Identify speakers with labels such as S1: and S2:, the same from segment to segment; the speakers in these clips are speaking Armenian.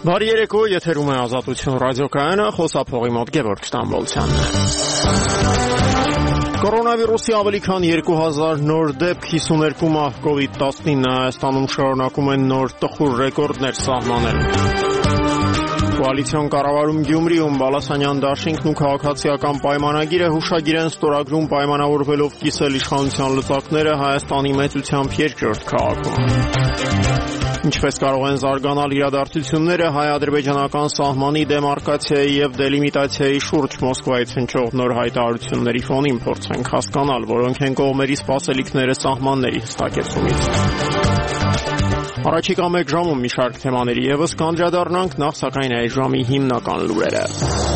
S1: Բարի երեկո, եթերում է Ազատություն ռադիոկայանը, խոսափողի մոտ Գևորգ Ստամբոլցյանն է։ Կորոնավիրուսի ավելի քան 2000 նոր դեպք, 52 մահ, COVID-19 Հայաստանում շարունակում են նոր տխուր ռեկորդներ սահմանել։ Կոալիցիոն կառավարում Գյումրիում Բալասանյան դաշինքն ու քաղաքացիական պայմանագիրը հուշագիր են ստորագրում պայմանավորվելով կիսել իշխանության լծակները Հայաստանի մեծությամբ երկրորդ քաղաքում։ Ինչպես կարող են զարգանալ իրադարձությունները հայ-ադրբեջանական սահմանի դեմարկացիայի եւ դելիմիտացիայի շուրջ Մոսկվայից հնչող նոր հայտարարությունների ֆոնին փորձենք հասկանալ, որոնք են կողմերի սպասելիքները սահմանների հստակեցումից։ Առաջիկա մեկ ժամում մի շարք թեմաների եւս կանդրադառնանք, նախ սակայն այս ժամի հիմնական լուրերը։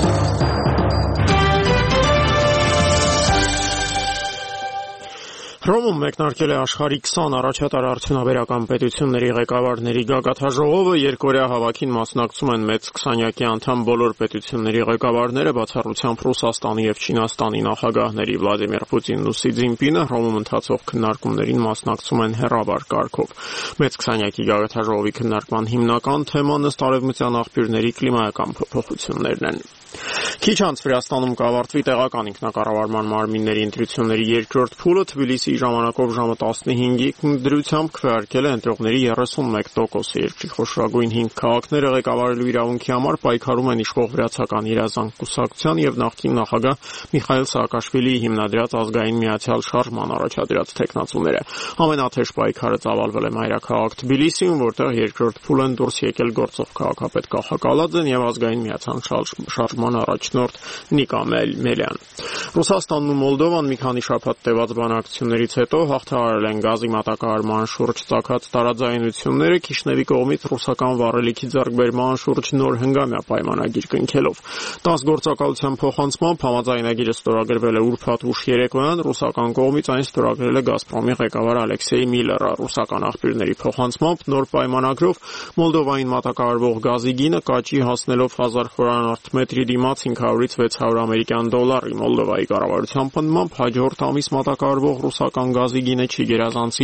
S1: Հռոմում մեկնարկել է աշխարհի 20 առաջատար արդյունաբերական պետությունների ղեկավարների գագաթաժողովը, երկօրյա հավաքին մասնակցում են մեծ 20-յակի անդամ բոլոր պետությունների ղեկավարները, բացառությամբ Ռուսաստանի եւ Չինաստանի նախագահների Վլադիմիր Պուտինն ու Սի Ցզինպինը, Հռոմում ընթացող քննարկումներին մասնակցում են հեռավար կարգով։ Մեծ 20-յակի գագաթաժողովի քննարկման հիմնական թեման ըստ արևմտյան աղբյուրների կլիմայական փոփոխություններն են։ Քիչ անց Վրաստանում կավարտվի տեղական ինքնակառավարման մարմինների ընտրությունների երկրորդ փուլը, Թբիլիսիի ժամանակով ժամը 15-ի դրությամբ քվեարկել է ընտրողների 31%-ը։ Երկրի խոշորագույն 5 քաղաքները ղեկավարելու իրավունքի համար պայքարում են իշխող վրացական իրազանք կուսակցության եւ նախկին նախագահ Միխայիլ Սաակաշվիլիի հիմնադրած ազգային միացյալ շարժման առաջադրած թեկնածուները։ Ամենաթեժ պայքարը ծավալվել է մայրաքաղաք Թբիլիսիում, որտեղ երկրորդ փուլ են դուրս եկել գործող քաղաքապետ Կախա Կալաձեն եւ ազգային միացյալ շարժման առաջնորդ Նիկա Մելյան։ Ռուսաստանն ու Մոլդովան մի քանի շաբաթ տևած բանակցություններից հետո հաղթահարել են գազի մատակարարման շուրջ ծագած տարաձայնությունները, Քիշնևի կողմից ռուսական վառելիքի ձեռքբերման շուրջ նոր հնգամյա պայմանագիր կնքելով։ 10 գործակալության փոխանցմամբ համաձայնագիրը ստորագրվել է ուրբաթ ուշ երեկոյան, ռուսական կողմից այն ստորագրել է Գազպրոմի ղեկավար Ալեքսեյ Միլլերը։ Ռուսական աղբյուրների փոխանցմամբ նոր պայմանագրով Մոլդովային մատակարարվող գազի գինը կաճի հասնելով 1000 խորանարդ մետրի դիմաց 500-ից 600 ամերիկյան դոլարի։ Մոլդովայի կառավարության պնդմամբ հաջորդ ամիս մատակարարվող ռուսական գազի գինը չի գերազանցի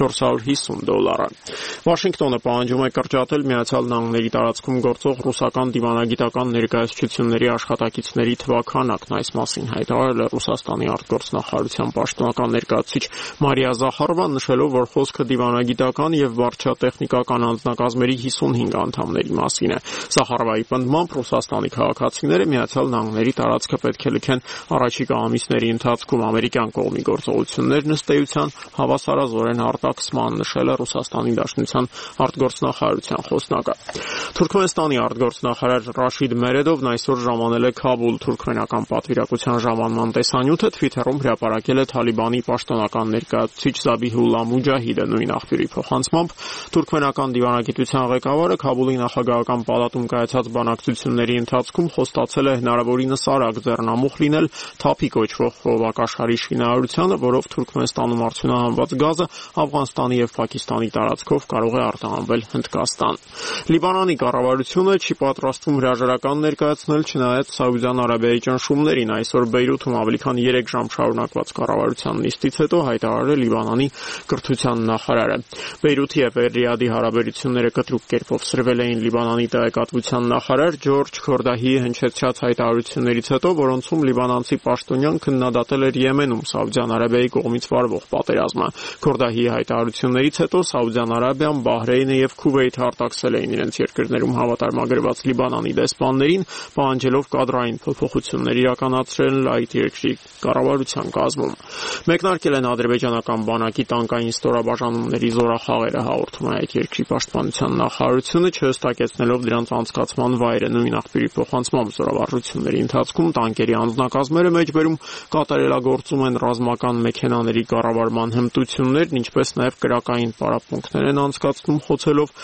S1: $450։ Վաշինգտոնը պահանջում է կրճատել Միացյալ Նահանգների տարածքում գործող ռուսական դիվանագիտական ներկայացությունների աշխատակիցների թվաքանակն։ Այս մասին հայտարարել է Ռուսաստանի արտգործնախարարության պաշտոնական ներկայացուցիչ Մարիա Զախարովան, նշելով, որ խոսքը դիվանագիտական եւ վարչատեխնիկական անձնակազմերի 55 անդամների մասին է։ Զախարովայի պնդմամբ Ռուսաստանի քաղաքացիները Միացյալ Նահանգների տարածքը պետք է լքեն առաջիկա ամիսների ընթացքում։ Ամերիկյան կողմի գործողություններն ըստ էության հավասարազոր են արտաքսման, նշել է Ռուսաստանի Դաշնության արտգործնախարարության խոսնակը։ Թուրքմենստանի արտգործնախարար Ռաշիդ Մերեդովն այսօր ժամանել է Քաբուլ։ Թուրքմենական պատվիրակության ժամանման տեսանյութը Թվիթերում հրապարակել է Թալիբանի պաշտոնական ներկայացուցիչ Զաբիհուլլա Մուջահիդը։ Նույն աղբյուրի փոխանցմամբ թուրքմենական դիվանագիտության ղեկավարը Քաբուլի նախագահական պալատում կայացած բանակցությունների ընթացքում խոստացել է հնարավորինս արագ ձեռնամուխ լինել թափի կոչվող խողովակաշխարհի շինարարությանը, որով Թուրքմենստանում արդյունահանված գազը Աֆղանստանի եւ Պակիստանի տարածքով կարող է արտահանվել Հնդկաստան։ Լիբանանի կառավարությունը չի պատրաստվում հրաժարական ներկայացնել, չնայած Սաուդյան Արաբիայի ճնշումներին։ Այսօր Բեյրութում ավելի քան 3 ժամ շարունակված կառավարության նիստից հետո հայտարարել Լիբանանի կրթության նախարարը։ Բեյրութի եւ Ռիադի հարաբերությունները կտրուկ կերպով սրվել էին Լիբանանի տեղեկատվության նախարար Ջորջ Քորդահիի հնչեցրած հայտարարություններից հետո, որոնցում լիբանանցի պաշտոնյան քննադատել էր Եմենում Սաուդյան Արաբիայի կողմից վարվող պատերազմը։ Քորդահիի հայտարարություններից հետո Սաուդյան Արաբիան, Բահրեյնը եւ Քուվեյթը արտաքսել էին իրենց երկրներում հավատարմագրված Լիբանանի դեսպաններին, պահանջելով կադրային փոփոխություններ իրականացնել այդ երկրի կառավարության կազմում։ Մեկնարկել են ադրբեջանական բանակի տանկային ստորաբաժանումների զորախաղերը, հաղորդում է այդ երկրի պաշտպանության նախարարությունը, չհստակեցնելով դրանց անցկացման վայրը։ Նույն աղբյուրի փոխանցմամբ զորավարժությունների ընթացքում տանկերի անձնակազմերը մեջբերում կատարելագործում են ռազմական մեքենաների կառավարման հմտություններն, ինչպես նաև կրակային պարապմունքներ են անցկացնում, խոցելով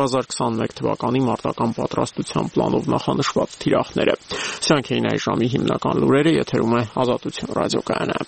S1: 2021 թվականի մարտական պատրաստության պլանով նախանշված թիրախները։ Սրանք էին այս ժամի հիմնական լուրերը, եթերում է Ազատություն ռադիոկայանը։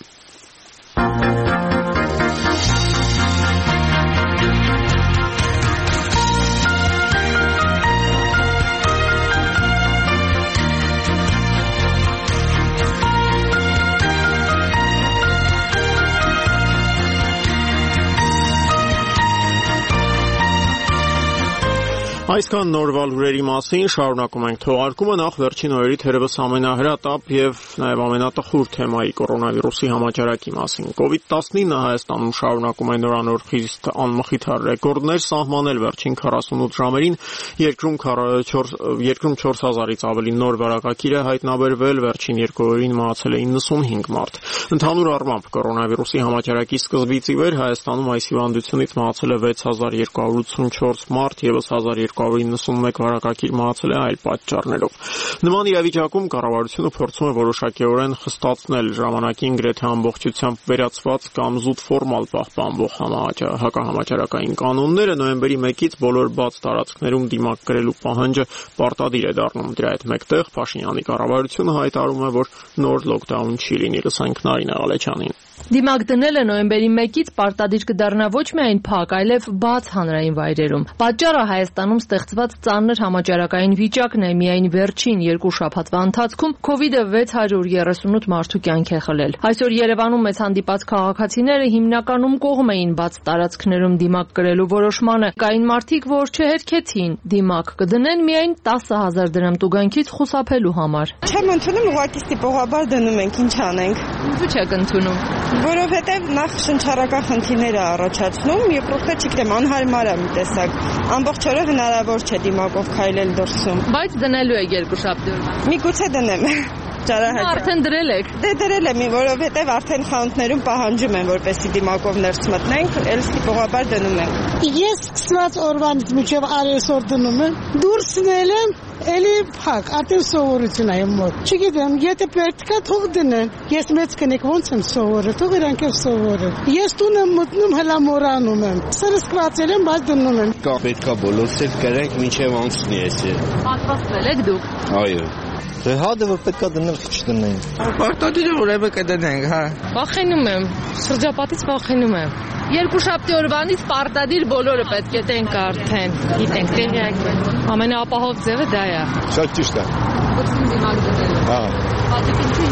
S1: Այսքան նորվալ հյուրերի մասին շարունակում ենք թողարկումը նախ վերջին օրերի թերևս ամենահրատապ եւ նաեւ ամենատխուր թեմայի կորոնավիրուսի համաճարակի մասին։ COVID-19 Հայաստանում շարունակում է նորանոր խիստ անմխիթար ռեկորդներ սահմանել վերջին 48 ժամերին երկրում 4000-ից ավելի նոր վարակագիր է հայտնաբերվել, վերջին 2 օրերին մահացել է 95 մարդ։ Ընդհանուր առմամբ կորոնավիրուսի համաճարակի սկզբից ի վեր Հայաստանում այս հիվանդությունից մահացել է 6284 մարդ, եւս 1291 վարակագիր մահացել է այլ պատճառներով։ Նման իրավիճակում կառավարությունը փորձում է որոշակիորեն խստացնել ժամանակին գրեթե ամբողջությամբ վերացված կամ զուտ ֆորմալ պահպանվող հակահամաճարակային կանոնները։ Նոյեմբերի 1-ից բոլոր բաց տարածքներում դիմակ կրելու պահանջը պարտադիր է դառնում։ Դրա հետ մեկտեղ Փաշինյանի կառավարությունը հայտարարում է, որ նոր լոկդաուն չի լինի։ Լսենք Նարինե Ղալեչյանին։
S2: Դիմակ դնելը նոյեմբերի 1-ից պարտադիր կդառնա ոչ միայն փակ, այլև բաց հանրային վայրերում։ Պատճառը Հայաստանում ստեղծված ծանր համաճարակային վիճակն է։ Միայն վերջին 2 շաբաթվա ընթացքում COVID-ը 638 մարդու կյանք է խլել։ Այսօր Երևանում մեծ հանդիպած քաղաքացիները հիմնականում կողմ էին բաց տարածքներում դիմակ կրելու որոշմանը։ Կային մարդիկ, որ չհերքեցին, դիմակ կդնեն միայն 10000 դրամ տուգանքից խուսափելու համար։
S3: Չեմ ընդունում, ուղղակի ստիպողաբար դնում ենք, ինչ անենք։
S2: Ինչու՞ չեք ընդունում։
S3: Որովհետև նախ շնչառական խնդիրներ է առաջացնում, երկրորդը չգիտեմ, անհարմար է մի տեսակ։ Ամբողջ օրը հնարավոր չէ դիմակով քայլել դրսում։
S2: Բայց դնելու եք երկուշաբթի օրը։
S3: Միգուցե դնեմ։
S2: Արդեն դրել եք։
S3: Դե դրել եմ, որովհետև արդեն խանութներում պահանջում են, որպեսզի դիմակով ներս մտնենք, էլ ստիպողաբար դնում ենք։
S4: Ես սկսված օրվանից մինչև այսօր դնում եմ, դուրսնել եմ, էլի փակ, արդեն սովորություն է իմ մոտ։ Չգիտեմ, եթե պետք է թող դնեն։ Ես մեծ կնիկ ոնց եմ սովորել, թող իրանք էլ սովորեն։ Ես տուն եմ մտնում, հլա մորանում եմ։ Սրսկվածել եմ, բայց դնում եմ։
S5: Պետք է բոլորս էլ կրենք, մինչև անցնի էսի։
S2: Պատրաստվել եք դուք։
S5: Այո։ Դե հադը որ պետք է դնենք, չդնենք։
S3: Պարտադիր ուրեմն կդնենք, հա։
S2: Վախենում եմ, շրջապատից վախենում եմ։ Երկուշաբթի օրվանից պարտադիր բոլորը պետք է տենք արդեն։ Գիտենք, տեղյակ եք։ Ամենաապահով ձևը դա է։
S5: Շատ ճիշտ է։
S2: Ոչինչ դիմակ դնել։
S5: Հա։
S2: Պատիկին չի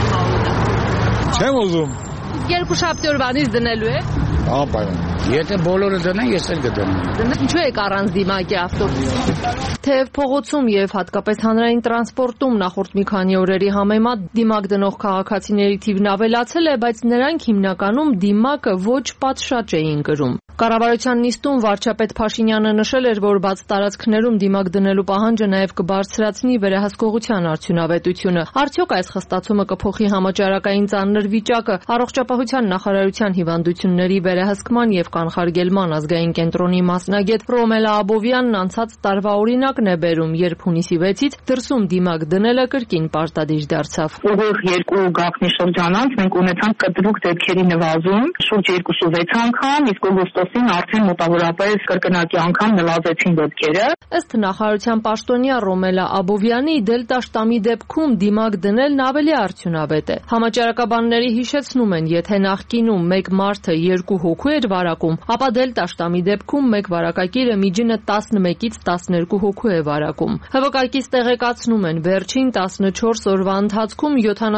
S2: հիմա։
S5: Չեմ ուզում։
S2: Երկուշաբթի օրվանից դնելու եք։
S5: Անպայման։
S6: Եթե բոլորը դնեն, ես էլ կդնեմ։
S2: Ինչու եք առանց դիմակի ավտոբուսի։ Թեև փողոցում եւ հատկապես հանրային տրանսպորտում նախորդ մի քանի օրերի համեմատ դիմակ դնող քաղաքացիների թիվն ավելացել է, բայց նրանք հիմնականում դիմակը ոչ պատշաճ էին կրում։ Կառավարության նիստում վարչապետ Փաշինյանը նշել էր, որ բաց տարածքներում դիմակ դնելու պահանջը նաև կբարձրացնի վերահսկողության արդյունավետությունը։ Արդյոք այս խստացումը կփոխի համաճարակային ծանր վիճակը։ Առողջապահության նախարարության հիվանդությունների վերահսկման եւ կանխարգելման ազգային կենտրոնի մասնագետ Ռոմելա Աբովյանն անցած տարվա օրինակն է բերում, երբ հունիսի 6-ից դրսում դիմակ դնելը կրկին պարտադիր դարձավ։
S7: Ուղիղ 2 գաղտնի շրջանանց մենք ունեցանք կտրուկ դեպքերի նվազում, շուրջ 2.6 անգամ, իսկ օգոստոսին արդեն մոտավորապես կրկնակի անգամ նվազեցին դեպքերը։
S2: Ըստ նախարարության պաշտոնյա Ռոմելա Աբովյանի, դելտա շտամի դեպքում դիմակ դնելն ավելի արդյունավետ է։ Համաճարակաբանների հիշեցնում են, եթե նախկինում մեկ մարդը 2 հոգու էր վարակում, ապա դելտա շտամի դեպքում մեկ վարակագիրը միջինը 11-ից 12 հոգու է վարակում։ ՀՎԿ-ից տեղեկացնում են, վերջին 14 օրվա ընթացքում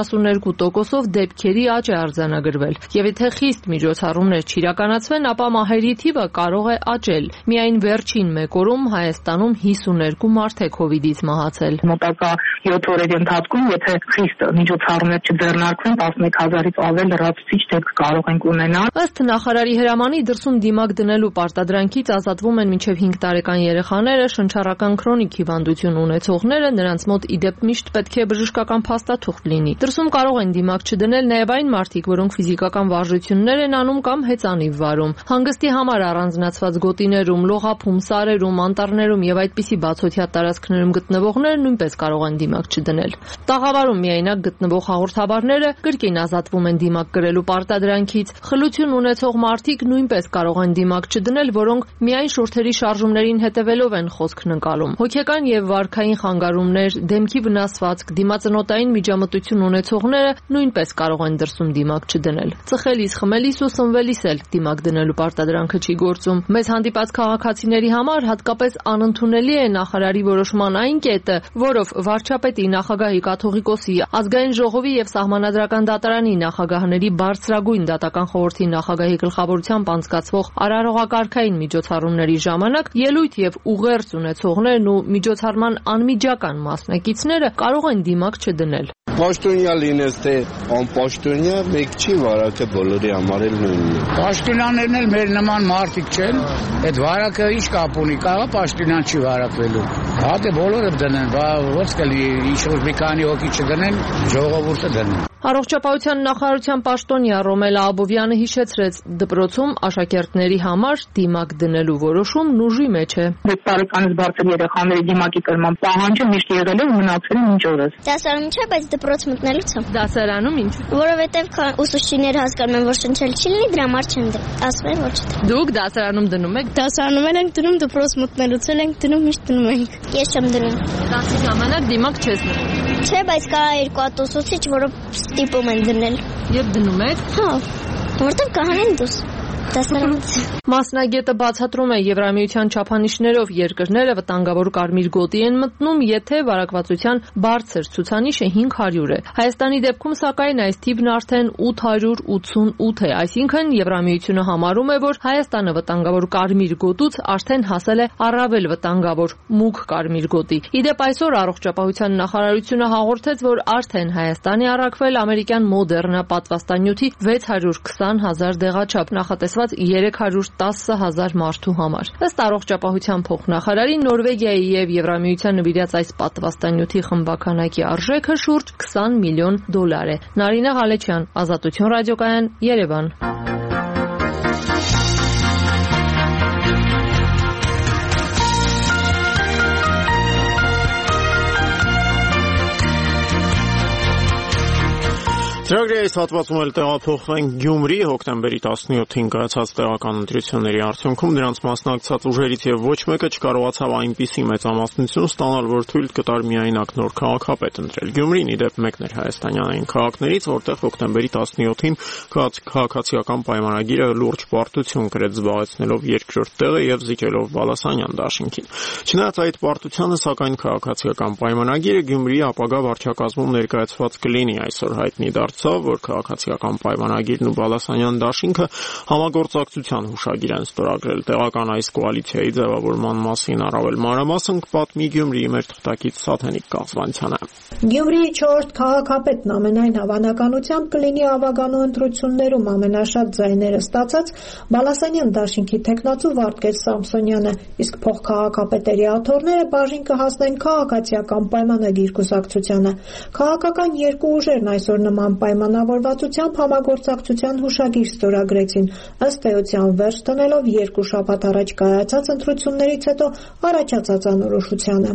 S2: 72%-ով դեպքերի աճ է արձանագրվել։ Եվ եթե խիստ միջոցառումներ չիրականացվեն, ապա մահերի թիվը կարող է աճել։ Միայն վերջին մեկ օրում Հայաստանում 52 մարդ է COVID-ից մահացել։
S7: Մոտակա 7 օրերի ընթացքում, եթե խիստ միջոցառումներ չձեռնարկվեն, 11000-ից ավել լրացուցիչ դեպք կարող ենք ունենալ։
S2: Ըստ նախարարի հրամանի, դրսում դիմակ դնելու պարտադրանքից ազատվում են մինչև 5 տարեկան երեխաները, շնչառական քրոնիկ հիվանդություն ունեցողները, նրանց մոտ ի դեպ միշտ պետք է բժշկական փաստաթուղթ լինի։ Դրսում կարող են դիմակ չդնել նաև այն մարդիկ, որոնք ֆիզիկական վարժություններ են անում կամ հեծանիվ վարում։ Հանգստի համար առանձնացված գոտիներում, լողափում, սարերում, անտառներում եւ այդպիսի բացօթյա տարածքներում գտնվողները նույնպես կարող են դիմակ չդնել։ Տաղավարում միայնակ գտնվող հաղորդավարները կրկին ազատվում են դիմակ կրելու պարտադրանքից։ Խլություն ունեցող մարդիկ նույնպես կարող են դիմակ չդնել, որոնք միայն շուրթերի շարժումներին հետևելով են խոսքն ընկալում։ Հոգեկան եւ վարքային խանգարումներ, դեմքի վնասվածք, դիմածնոտային միջամտություն ունեցողները նույնպես կարող են դրսում դիմակ չդնել։ Ծխելիս, խմելիս ու սնվելիս էլ դիմակ դնելու պարտադրանքը չի գործում։ Մեզ հանդիպած քաղաքացիների համար հատկապես անընդունելի է նախարարի որոշման այն կետը, որով վարչապետի, նախագահի, կաթողիկոսի, ազգային ժողովի եւ սահմանադրական դատարանի նախագահների բարձրագույն դատական խորհրդի նախագահի գլխավորությամբ անցկացվող արարողակարգային միջոցառումների ժամանակ ելույթ եւ ուղերձ ունեցողներն ու միջոցառման անմիջական մասնակիցները կարող են դիմակ չդնել։
S5: Պաշտոնյա լինես թե անպաշտոնյա, մեկ չի վարակը բոլորի համար էլ նույնն է։
S6: Պաշտոնյաներն էլ մեր նման մարդիկ չեն, այդ վարակը ինչ կապ ունի, կարող պաշտոնյան չի վարակվելու։ Հա դե բոլորը դնեն, ո՞նց կլինի, ինչ-որ մի քանի հոգի չդնեն, ժողովուրդը դնեն։
S2: Առողջապահության նախարարության պաշտոնյա Ռոմելա Աբովյանը հիշեցրեց, դպրոցում աշակերտների համար դիմակ դնելու որոշումն ուժի մեջ է։
S7: 6 տարեկանից բարձր երեխաների դիմակի կրման պահանջը միշտ եղել է ու մնացել է մինչ օրս։
S8: Դասարանում չէ, բայց դպրոց մտնելուց է։
S2: Դասարանում ինչ։
S8: Որովհետև ուսուցիչները հասկանում են, որ շնչել չի լինի, դրա համար չեն ասում են, որ չդե։
S2: Դուք դասարանում դնում եք։
S8: Դասարանում ենք դնում, դպրոց մտնելուց ենք դնում, միշտ դնում ենք։ Ես չեմ դնում։
S2: Դասի ժամանակ դիմակ չես դնում։
S8: Չէ, բայց կա երկու հատ ուսուցիչ, որը ստիպում են դնել։
S2: Եվ դնում եք։
S8: Հա, որտեղ կհանեն դուս։
S2: Մասնագետը բացատրում է, Եվրամիության չափանիշներով երկրները վտանգավոր կարմիր գոտի են մտնում, եթե վարակվածության բարձր ցուցանիշը 500 է։ Հայաստանի դեպքում սակայն այս թիվն արդեն 888 է, այսինքն Եվրամիությունը համարում է, որ Հայաստանը վտանգավոր կարմիր գոտուց արդեն հասել է առավել վտանգավոր մուգ կարմիր գոտի։ Իդեպ այսօր առողջապահության նախարարությունը հաղորդեց, որ արդեն Հայաստանի առաքվել ամերիկյան Մոդեռնա պատվաստանյութի 620,000 դեղաչափ, նախատեսված 310,000 մարդու համար։ Ըստ առողջապահության փոխնախարարի, Նորվեգիայի եւ Եվրամիության նվիրած այս պատվաստանյութի խմբականակի արժեքը շուրջ $20 միլիոն է։ Նարինե Ղալեչյան, Ազատություն ռադիոկայան, Երևան։
S1: Ծրագրի այս հատվածում էլ տեղափոխվենք Գյումրի հոկտեմբերի 17-ին կայացած տեղական ընտրությունների արդյունքում դրանց մասնակցած ուժերից եւ ոչ մեկը չկարողացավ այնպիսի մեծամասնություն ստանալ, որ թույլ կտար միայնակ նոր քաղաքապետ ընտրել։ Գյումրին իդեպ մեկն էր հայաստանյան քաղաքներից, որտեղ հոկտեմբերի 17-ին քաղաքացիական պայմանագիրը լուրջ պարտություն կրեց, զբաղեցնելով երկրորդ տեղը եւ զիջելով Բալասանյան դաշինքին։ Չնայած այդ պարտությանը, սակայն քաղաքացիական պայմանագիրը Գյումրիի ապագա վարչակազմում ներկայացված կլինի այսօր հայտնի դարձավ, որ քաղաքացիական պայմանագիրն ու Բալասանյան դաշինքը համագործակցության հուշագիր են ստորագրել։ Տեղական այս կոալիցիայի ձևավորման մասին առավել մանրամասն կպատմի Գյումրիի մեր թղթակից Սաթենիկ Կաղզվանցյանը։
S9: Գյումրիի 4-րդ քաղաքապետն ամենայն հավանականությամբ կլինի ավագանու ընտրություններում ամենաշատ ձայները ստացած Բալասանյան դաշինքի թեկնածու Վարդգես Սամսոնյանը, իսկ փոխքաղաքապետերի աթոռները բաժին կհասնեն քաղաքացիական պայմանագիր կուսակցությանը։ Քաղաքական երկու ուժերն այսօր նման պայմանավորվածությամբ համագործակցության հուշագիր ստորագրեցին, ըստ էության վերջ տնելով երկու շաբաթ առաջ կայացած ընտրություններից հետո առաջացած անորոշությանը։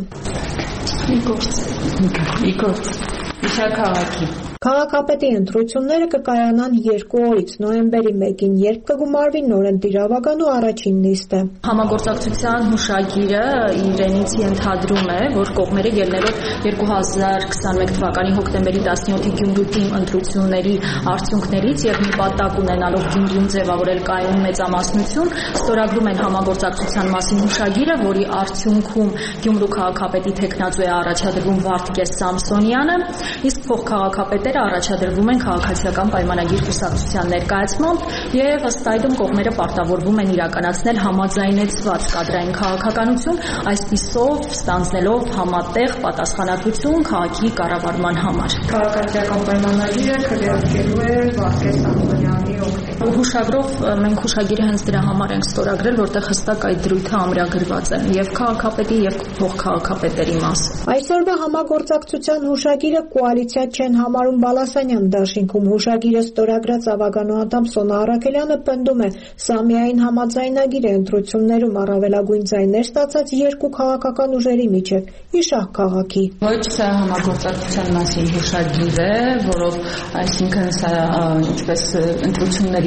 S9: Քաղաքապետի ընտրությունները կկայանան 2 օրից, նոյեմբերի 1-ին, երբ կգումարվի նորընտիր ավագանու առաջին նիստը։
S10: Համագործակցության հուշագիրը իրենից ենթադրում է, որ կողմերը ելնելով 2021 թվականի հոկտեմբերի 17-ի Գյումրու թիմ ընտրությունների արդյունքներից եւ նպատակ ունենալով Գյումրիում ձևավորել կայուն մեծամասնություն, ստորագրում են համագործակցության մասին հուշագիրը, որի արդյունքում Գյումրու քաղաքապետի թեկնածու է առաջադրվում Վարդգես Սամսոնյանը, իսկ փոխքաղաքապետերը առաջադրվում են քաղաքացիական պայմանագիր կուսակցության ներկայացմամբ եւ ըստ այդմ կողմերը պարտավորվում են իրականացնել համաձայնեցված կադրային քաղաքականություն, այսպիսով ստանձնելով համատեղ պատասխանատվություն քաղաքի կառավարման համար։
S2: Քաղաքացիական պայմանագիրը քվեարկելու է Վարդգես Սամսոնյանի օգտին։
S10: Հուշագրով մենք հուշագիրը հենց դրա համար ենք ստորագրել, որտեղ հստակ այդ դրույթը ամրագրված է եւ քաղաքապետի եւ փոխքաղաքապետերի մասը։
S9: Այսօրվա համագործակցության հուշագիրը կոալիցիա չեն համարում Բալասանյան դաշինքում։ Հուշագիրը ստորագրած ավագանու անդամ Սոնա Արաքելյանը պնդում է, սա միայն համաձայնագիր է ընտրություններում առավելագույն ձայներ ստացած երկու քաղաքական ուժերի միջև՝ Իշահ քաղաքի։
S10: Ոչ, սա համագործակցության մասին հուշագիր է, որով այսինքն սա ինչպես ընտրությունների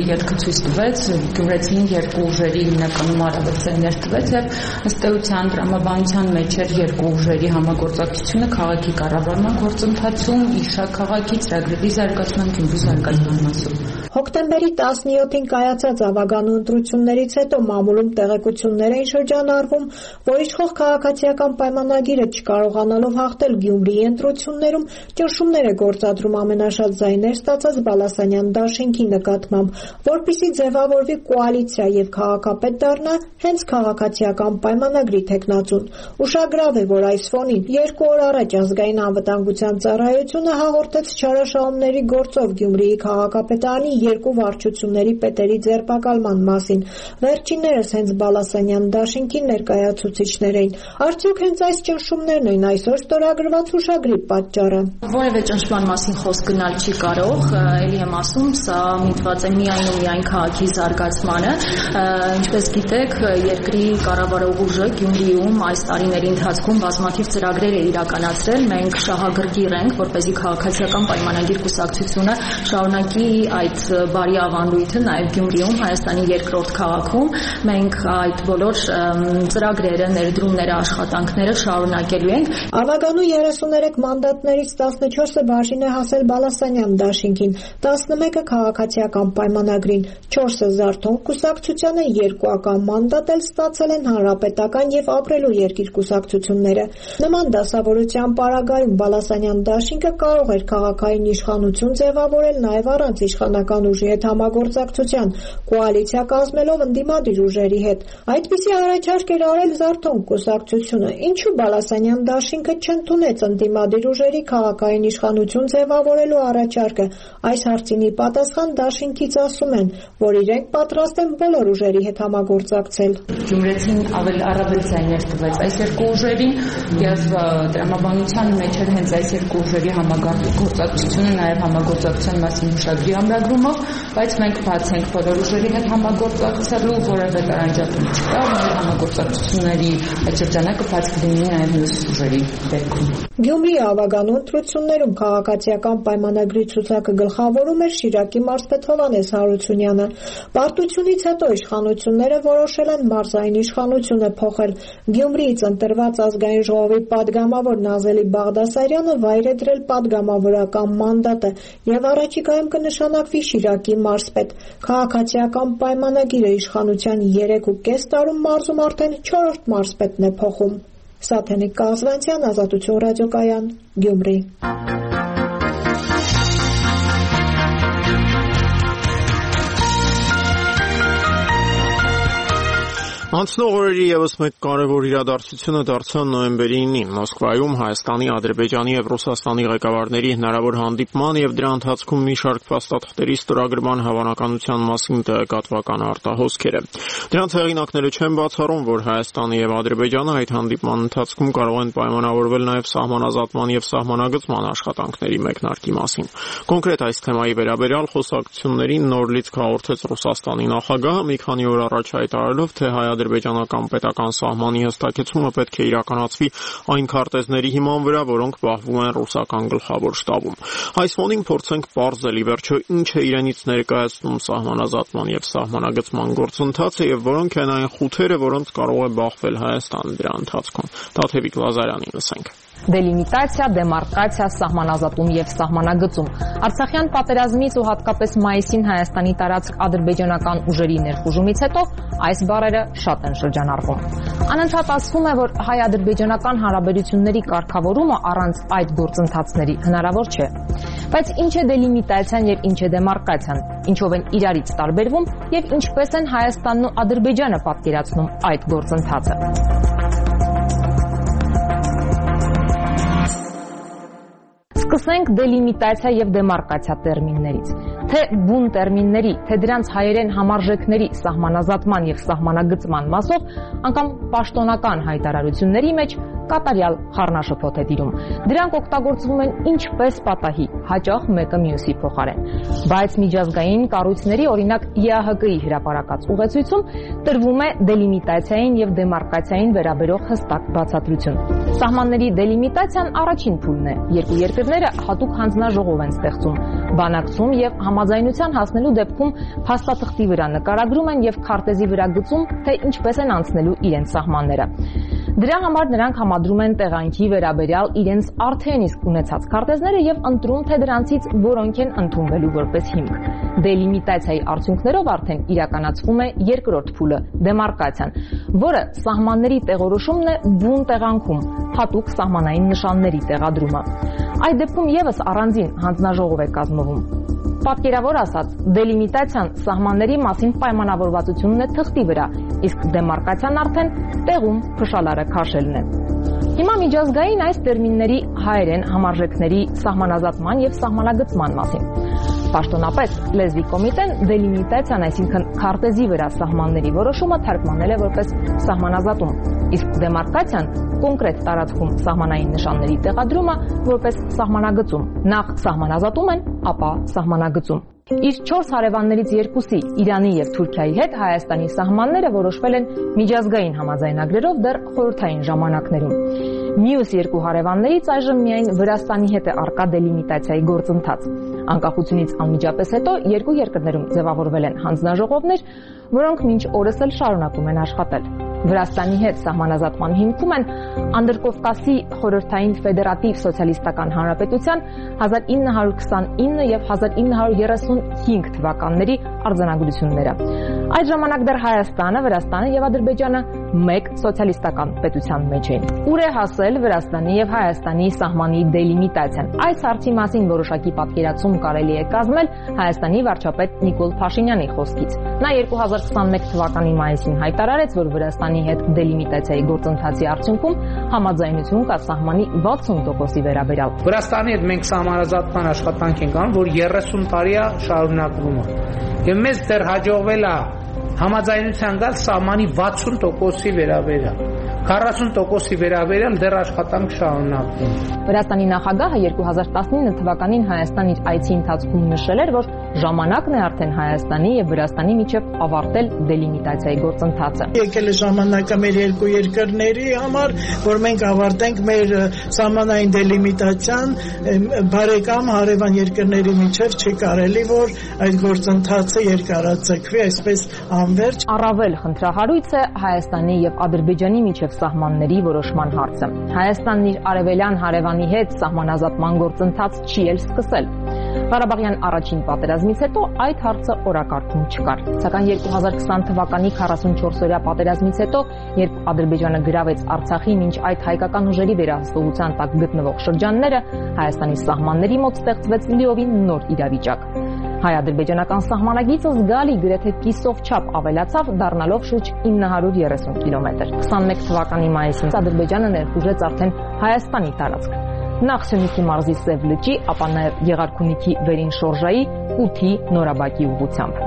S10: ելքը ցույց տվեց, Գյումրեցին երկու ուժերի հիմնականում արավելցիներ տվեց եւ ըստ էության տրամաբանության մեջ էր երկու ուժերի համագործակցությունը քաղաքի կառավարման գործընթացում, Իշա քաղաքի ծրագրերի զարգացման, Գյումրի զարգացման մասում։
S9: Հոկտեմբերի 17-ին կայացած ավագանու ընտրություններից հետո մամուլում տեղեկություններ էին շրջանառվում, որ իշխող քաղաքացիական պայմանագիրը չկարողանալով հաղթել Գյումրիի ընտրություններում ճնշումներ է գործադրում ամենաշատ ձայներ ստացած Բալասանյան դաշինքի նկատմամբ, որպեսզի ձևավորվի կոալիցիա եւ քաղաքապետ դառնա հենց քաղաքացիական պայմանագրի թեկնածուն։ Ուշագրավ է, որ այս ֆոնին 2 օր առաջ ազգային անվտանգության ծառայությունը հաղորդեց չարաշահումների գործով Գյումրիի քաղաքապետարանի 2 վարչությունների պետերի ձերբակալման մասին։ Վերջիններս հենց Բալասանյան դաշինքի ներկայացուցիչներ էին։ Արդյոք հենց այս ճնշումներն են այսօր ստորագրված հուշագրի պատճառը։
S10: Որևէ ճնշման մասին խոսք գնալ չի կարող, ելի եմ ասում, սա միտված է միայն ու միայն քաղաքի զարգացմանը։ Ինչպես գիտեք, երկրի կառավարող ուժը Գյումրիում այս տարիների ընթացքում բազմաթիվ ծրագրեր է իրականացրել։ Մենք շահագրգիռ ենք, որպեսզի քաղաքացիական պայմանագիր կուսակցությունը շարունակի այդ բարի ավանդույթը նաև Գյումրիում, Հայաստանի երկրորդ քաղաքում։ Մենք այդ բոլոր ծրագրերը, ներդրումները, աշխատանքները շարունակելու ենք։
S9: Ավագանու 33 մանդատներից 14-ը բաժին է հասել Բալասանյան դաշինքին, 11-ը քաղաքացիական պայմանագրին, 4-ը Զարթոնք կուսակցությանը, 2 մանդատ էլ ստացել են Հանրապետական եւ Ապրելու երկիր կուսակցությունները։ Նման դասավորության պարագայում Բալասանյան դաշինքը կարող էր քաղաքային իշխանություն ձևավորել նաև առանց իշխանական ուժի հետ համագործակցության, կոալիցիա կազմելով ընդդիմադիր ուժերի հետ։ Այդպիսի առաջարկ էր արել Զարթոնք կուսակցությունը, ինչու Բալասանյան դաշինքը չընդունեց ընդդիմադիր ուժերի քաղաքային իշխանություն ձևավորելու առաջարկը։ Այս հարցին ի պատասխան դաշինքից ասում են, որ իրենք պատրաստ են բոլոր ուժերի հետ համագործակցել։
S10: Գյումրեցին առավել ձայներ տվեց այս երկու ուժերին եւ տրամաբանության մեջ էր հենց այս երկու ուժերի համագործակցությունը, նաեւ համագործակցության մասին հուշագրի ամրագրումով, բայց մենք բաց ենք բոլոր ուժերի հետ համագործակցելու, որևէ տարանջատում չկա, մեր համագործակցությունների այդ շրջանակը բաց կլինի նաեւ մյուս ուժերի դեպքում։
S9: Գյումրիի ավագանու ընտրություններում քաղաքացիական պայմանագրի ցուցակը գլխավորում էր Շիրակի մարզպետ Հովհաննես Հարությունյանը։ Պարտությունից հետո իշխանությունները որոշել են մարզային իշխանությունը փոխել։ Գյումրիից ընտրված ազգային ժողովի падգամավոր Նազելի Բաղդասարյանը վայր է դրել падգամավորական մանդատը եւ առաջիկայում կնշանակվի Շիրակի մարզպետ։ Քաղաքացիական պայմանագիրը իշխանության 3.5 տարում մարզում արդեն 4-րդ մարզպետն է փոխում։ Սաթենիկ Կազվանցյան, Ազատություն ռադիոկայան, Գյումրի։
S1: Անցնող օրերի ևս մեկ կարևոր իրադարձությունը դարձան նոյեմբերի 9-ին Մոսկվայում Հայաստանի, Ադրբեջանի եւ Ռուսաստանի ղեկավարների հնարավոր հանդիպման եւ դրա ընթացքում մի շարք փաստաթղթերի ստորագրման հավանականության մասին տեղեկատվական արտահոսքերը։ Դրանց հեղինակները չեն բացառում, որ Հայաստանը եւ Ադրբեջանը այդ հանդիպման ընթացքում կարող են պայմանավորվել նաեւ սահմանազատման եւ սահմանագծման աշխատանքների մեկնարկի մասին։ Կոնկրետ այս թեմայի վերաբերյալ խոսակցություններին նոր լիցք հաղորդեց Ռուսաստանի նախագահը մի քանի օր առաջ հայտարարելով, թե հայ-ադրբեջանական պետական սահմանի հստակեցումը պետք է իրականացվի այն քարտեզների հիման վրա, որոնք պահվում են ռուսական գլխավոր շտաբում։ Այս ֆոնին փորձենք պարզել ի վերջո ինչ է իրենից ներկայացնում սահմանազատման եւ սահմանագծման գործընթացը եւ որոնք են այն խութերը, որոնց կարող է բախվել Հայաստանը դրա ընթացքում։ Տաթևիկ Լազարյանին լսենք։
S11: Դելիմիտացիա, դեմարկացիա, սահմանազատում եւ սահմանագծում։ Արցախյան պատերազմից ու հատկապես մայիսին Հայաստանի տարածք ադրբեջանական ուժերի ներխուժումից հետո այս բառերը շատ են շրջանառվում։ Անընդհատ ասվում է, որ հայ-ադրբեջանական հարաբերությունների կարգավորումը առանց այդ գործընթացների հնարավոր չէ։ Բայց ինչ է դելիմիտացիան եւ ինչ է դեմարկացիան, ինչով են իրարից տարբերվում եւ ինչպես են Հայաստանն ու Ադրբեջանը պատկերացնում այդ գործընթացը։ Սկսենք դելիմիտացիա եւ դեմարկացիա տերմիններից։ Թե բուն տերմինների, թե դրանց հայերեն համարժեքների սահմանազատման եւ սահմանագծման մասով, անգամ պաշտոնական հայտարարությունների մեջ կատարյալ խառնաշփոթ է տիրում։ Դրանք օգտագործվում են ինչպես պատահի, հաճախ մեկը մյուսի փոխարեն։ Բայց միջազգային կառույցների, օրինակ ԵԱՀԿ-ի հրապարակած ուղեցույցում տրվում է դելիմիտացիային եւ դեմարկացիային վերաբերող հստակ բացատրություն։ Սահմանների դելիմիտացիան առաջին փուլն է։ Երկու երկրները հատուկ հանձնաժողով են ստեղծում, բանակցում եւ համաձայնության հասնելու դեպքում փաստաթղթի վրա նկարագրում են եւ քարտեզի վրա գծում, թե ինչպես են անցնելու իրենց սահմանները։ Դրա համար նրանք համադրում են տեղանքի վերաբերյալ իրենց արդեն իսկ ունեցած քարտեզները եւ ընտրում, թե դրանցից որոնք են ընդունվելու որպես հիմք։ Դելիմիտացիայի արդյունքներով արդեն իրականացվում է երկրորդ փուլը՝ դեմարկացիան, որը սահմանների տեղորոշումն է բուն տեղանքում, հատուկ սահմանային նշանների տեղադրումը։ Այդ դեպքում եւս առանձին հանձնաժողով է կազմվում։ Պատկերավոր ասած, դելիմիտացիան սահմանների մասին պայմանավորվածությունն է թղթի վրա, իսկ դեմարկացիան արդեն տեղում փշալարը քաշելն է։ Հիմա միջազգային այս տերմինների հայերեն համարժեքների սահմանազատման եւ սահմանագծման մասին։ Պաշտոնապես լեզվի կոմիտեն դելիմիտացիան, այսինքն քարտեզի վրա սահմանների որոշումը թարգմանել է որպես սահմանազատում, իսկ դեմարկացիան կոնկրետ տարածքում սահմանային նշանների տեղադրումը որպես սահմանագծում։ Նախ սահմանազատում են, ապա սահմանագծում։ Իր 4 հարևաններից երկուսի՝ Իրանի եւ Թուրքիայի հետ Հայաստանի սահմանները որոշվել են միջազգային համաձայնագրերով դեռ խորհրդային ժամանակներում։ Մյուս երկու հարևաններից այժմ միայն Վրաստանի հետ է առկա դելիմիտացիայի գործընթաց։ Անկախությունից անմիջապես հետո երկու երկրներում ձևավորվել են հանձնաժողովներ, որոնք մինչ օրս էլ շարունակում են աշխատել։ Վրաստանի հետ սահմանազատման հիմքում են Անդրկովկասի խորհրդային ֆեդերատիվ սոցիալիստական հանրապետության 1929 եւ 1935 թվականների արձանագրությունները։ Այդ ժամանակ դեռ Հայաստանը, Վրաստանը եւ Ադրբեջանը մեկ սոցիալիստական պետության մեջ էին։ Ուր է հասել Վրաստանի եւ Հայաստանի սահմանի դելիմիտացիան։ Այս հարցի մասին որոշակի պատկերացում կարելի է կազմել Հայաստանի վարչապետ Նիկոլ Փաշինյանի խոսքից։ Նա 2021 թվականի մայիսին հայտարարեց, որ Վրաստանի հետ դելիմիտացիայի գործընթացի արդյունքում համաձայնություն կա սահմանի 60%-ի վերաբերյալ։
S6: Վրաստանի հետ մենք սահմանազատման աշխատանք ենք անում, որ 30 տարի է շարունակվում է։ Եվ մեզ դեռ հաջողվել է համաձայնության գալ սահմանի 60%-ի վերաբերյալ։ 40%-ի վերաբերյալ դեռ աշխատանք շարունակվում։
S11: Վրաստանի նախագահը 2019 թվականին Հայաստան իր այցի ընթացքում նշել էր, որ ժամանակն է արդեն Հայաստանի եւ Վրաստանի միջև ավարտել դելիմիտացիայի գործընթացը։
S4: Եկել է ժամանակը մեր երկու երկրների համար, որ մենք ավարտենք մեր սահմանային դելիմիտացիան, բարեկամ հարևան երկրների միջև չի կարելի, որ այդ գործընթացը երկարաձգվի այսպես անվերջ։
S11: Առավել խնդրահարույց է Հայաստանի եւ Ադրբեջանի միջև սահմանների որոշման հարցը։ Հայաստանն իր արևելյան հարևանի հետ սահմանազատման գործընթաց չի էլ սկսել։ Ղարաբաղյան առաջին պատերազմից հետո այդ հարցը օրակարգում չկար։ Սակայն 2020 թվականի 44-օրյա պատերազմից հետո, երբ Ադրբեջանը գրավեց Արցախի մինչ այդ հայկական ուժերի վերահսկողության տակ գտնվող շրջանները, Հայաստանի սահմանների մոտ ստեղծվեց լիովին նոր իրավիճակ։ Հայ-ադրբեջանական սահմանագիծը զգալի գրեթե կիսով չափ ավելացավ, դառնալով շուրջ 930 կիլոմետր։ 21 թվականի մայիսին Ադրբեջանը ներխուժեց արդեն Հայաստանի տարածք։ Նախ Սյունիքի մարզի Սև լճի, ապա նաև Եղարքունիքի վերին շորժայի 8-ի նորաբակի ուղղությամբ։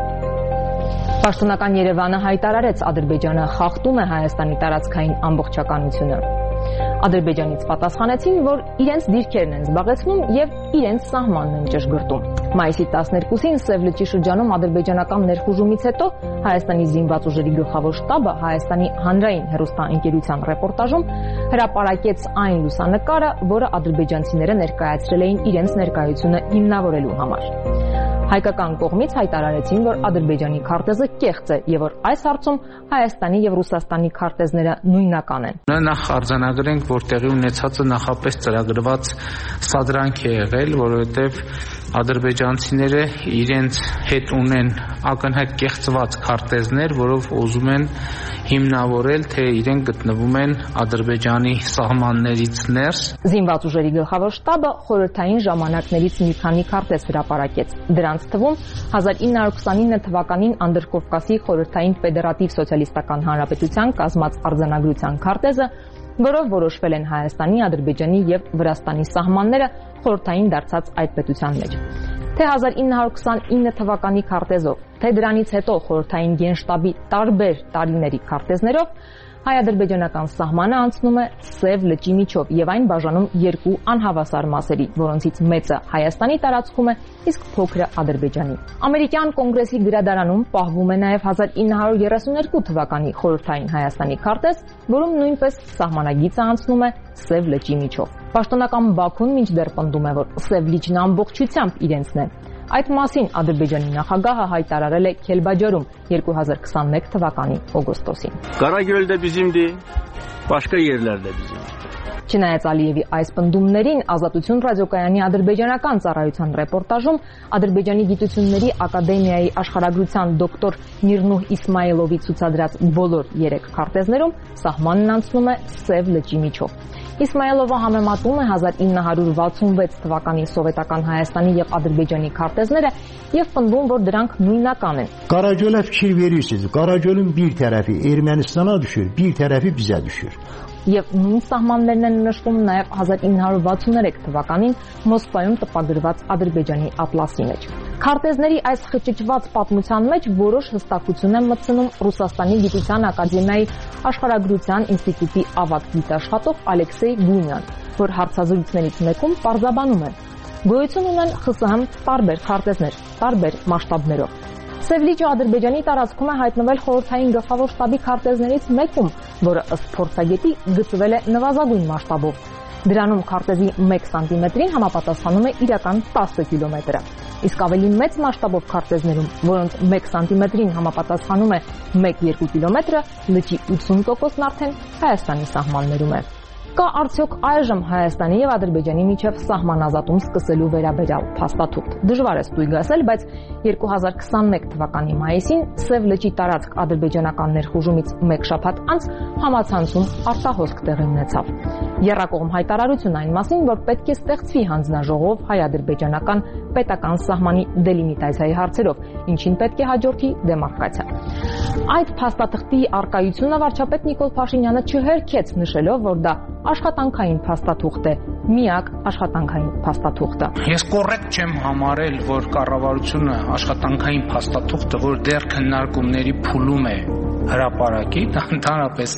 S11: Պաշտոնական Երևանը հայտարարեց, Ադրբեջանը խախտում է Հայաստանի տարածքային ամբողջականությունը։ Ադրբեջանից պատասխանեցին, որ իրենց դիրքերն են զբաղեցնում եւ իրենց սահմանն են ճշգրտում։ Մայիսի 12-ին Սև լճի շրջանում ադրբեջանական ներխուժումից հետո Հայաստանի զինված ուժերի գլխավոր շտաբը Հայաստանի հանրային հեռուստաընկերության ռեպորտաժում հրապարակեց այն լուսանկարը, որը ադրբեջանցիները ներկայացրել էին իրենց ներկայությունը հիմնավորելու համար։ Հայկական կողմից հայտարարեցին, որ Ադրբեջանի քարտեզը կեղծ է եւ որ այս հարցում Հայաստանի եւ Ռուսաստանի քարտեզները նույնական են։
S6: Նախ արձանագրենք, որ տեղի ունեցածը նախապես ծրագրված սադրանք է եղել, որովհետեւ ադրբեջանցիները իրենց հետ ունեն ակնհայտ կեղծված քարտեզներ, որով ուզում են հիմնավորել, թե իրենք գտնվում են Ադրբեջանի սահմաններից ներս։
S11: Զինված ուժերի գլխավոր շտաբը խորհրդային ժամանակներից մի քանի քարտեզ հրապարակեց։ Դրանց թվում 1929 թվականին Անդրկովկասի խորհրդային ֆեդերատիվ սոցիալիստական հանրապետության կազմած արձանագրության քարտեզը, որով որոշվել են Հայաստանի, Ադրբեջանի եւ Վրաստանի սահմանները խորհրդային դարձած այդ պետության մեջ։ Թե 1929 թվականի քարտեզով, թե դրանից հետո խորհրդային գենշտաբի տարբեր տարիների քարտեզներով հայ-ադրբեջանական սահմանը անցնում է Սև լճի միջով եւ այն բաժանում երկու անհավասար մասերի, որոնցից մեծը Հայաստանի տարածքում է, իսկ փոքրը Ադրբեջանի։ Ամերիկյան կոնգրեսի գրադարանում պահվում է նաեւ 1932 թվականի խորհրդային Հայաստանի քարտեզ, որում նույնպես սահմանագիծը անցնում է Սև լճի միջով։ Պաշտոնական Բաքուն մինչդեռ պնդում է, որ Սև լիճն ամբողջությամբ իրենցն է։ Այդ մասին Ադրբեջանի նախագահը հայտարարել է Քելբաջարում 2021 թվականի օգոստոսին։
S12: Կարագյոլ դե բիզիմդի, başka yerlerde bizim։
S11: Չնայած Ալիևի այս պնդումներին, Ազատություն ռադիոկայանի ադրբեջանական ծառայության ռեպորտաժում Ադրբեջանի գիտությունների ակադեմիայի աշխարհագրության դոկտոր Միրնուհ Իսմայելովի ցուցադրած բոլոր 3 քարտեզներում սահմանն անցնում է Սև լճի միջով։ Իսմայելովը համեմատում է 1966 թվականի սովետական Հայաստանի եւ Ադրբեջանի քարտեզները եւ պնդում, որ դրանք նույնական են։
S13: Կարաջոլը fikir verirsiniz. Karacölün bir tarafı Ermenistan'a düşür, bir tarafı bize düşür.
S11: Եվ նույն սահմաններն են նշվում նաև 1963 թվականին Մոսկվայում տպագրված Ադրբեջանի ատլասի մեջ։ Քարտեզների այս խճճված պատմության մեջ որոշ հստակություն է մտցնում Ռուսաստանի գիտության ակադեմիայի աշխարհագրության ինստիտուտի ավագ գիտաշխատող Ալեքսեյ Գունյան, որ հարցազրույցներից մեկում պարզաբանում է. գոյություն ունեն ԽՍՀՄ տարբեր քարտեզներ, տարբեր մասշտաբներով։ Սև լիճը Ադրբեջանի տարածքում է հայտնվել խորհրդային գլխավոր շտաբի քարտեզներից մեկում, որը ըստ փորձագետի գծվել է նվազագույն մասշտաբով։ Դրանում քարտեզի 1 սանտիմետրին համապատասխանում է իրական 10 կիլոմետրը։ Իսկ ավելի մեծ մասշտաբով քարտեզներում, որոնց 1 սանտիմետրին համապատասխանում է 1-2 կիլոմետրը, լճի 80%-ն արդեն Հայաստանի սահմաններում է։ Կա արդյոք այժմ Հայաստանի եւ Ադրբեջանի միջև սահմանազատում սկսելու վերաբերյալ փաստաթուղթ։ Դժվար է ստույգ ասել, բայց 2021 թվականի մայիսին Սև լճի տարածք ադրբեջանական ներխուժումից 1 շաբաթ անց համացանցում արտահոսք տեղի ունեցավ։ Եռակողմ հայտարարություն այն մասին, որ պետք է ստեղծվի հանձնաժողով հայ-ադրբեջանական պետական սահմանի դելիմիտացիայի հարցերով, ինչին պետք է հաջորդի դեմարկացիա։ Այդ փաստաթղթի արկայությունը վարչապետ Նիկոլ Փաշինյանը չհերքեց, նշելով, որ դա աշխատանքային փաստաթուղթ է, միակ աշխատանքային փաստաթուղթը։
S6: Ես կոռեկտ չեմ համարել, որ կառավարությունը աշխատանքային փաստաթուղթը, որ դեռ քննարկումների փուլում է հրապարակի, դա ընդհանրապես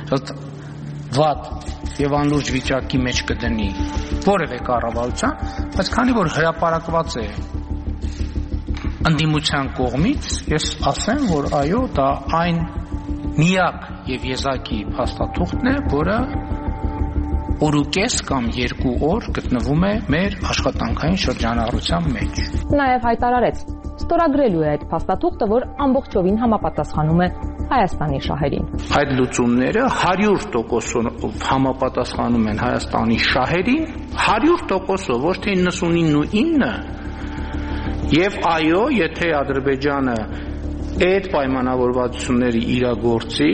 S6: վատ եւ անլուրջ վիճակի մեջ կդնի որևէ կառավարության, բայց քանի որ հրապարակված է ընդդիմության կողմից, ես ասեմ, որ այո, դա այն միակ եւ եզակի փաստաթուղթն է, որը օրուկես կամ 2 օր գտնվում է մեր աշխատանքային շրջանառության մեջ։
S11: Նաև հայտարարեց, ստորագրելու է այդ փաստաթուղթը, որ ամբողջովին համապատասխանում է Հայաստանի շահերին։
S6: Այդ լուծումները 100% համապատասխանում են Հայաստանի շահերին, 100%, ոչ թե 99 ու 9, եւ այո, եթե Ադրբեջանը այդ պայմանավորվածությունները իրագործի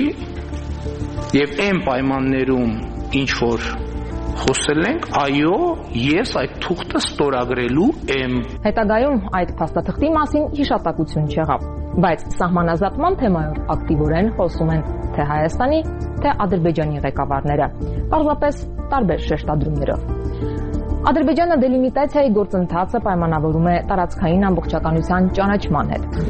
S6: եւ այն պայմաններում ինչ որ խոսել ենք, այո, ես այդ թուղթը ստորագրելու եմ։
S11: Հետագայում այդ փաստաթղթի մասին հիշատակություն չեղավ, բայց սահմանազատման թեմայով ակտիվորեն խոսում են թե Հայաստանի, թե Ադրբեջանի ղեկավարները, պարզապես տարբեր շեշտադրումներով։ Ադրբեջանը դելիմիտացիայի գործընթացը պայմանավորում է տարածքային ամբողջականության ճանաչման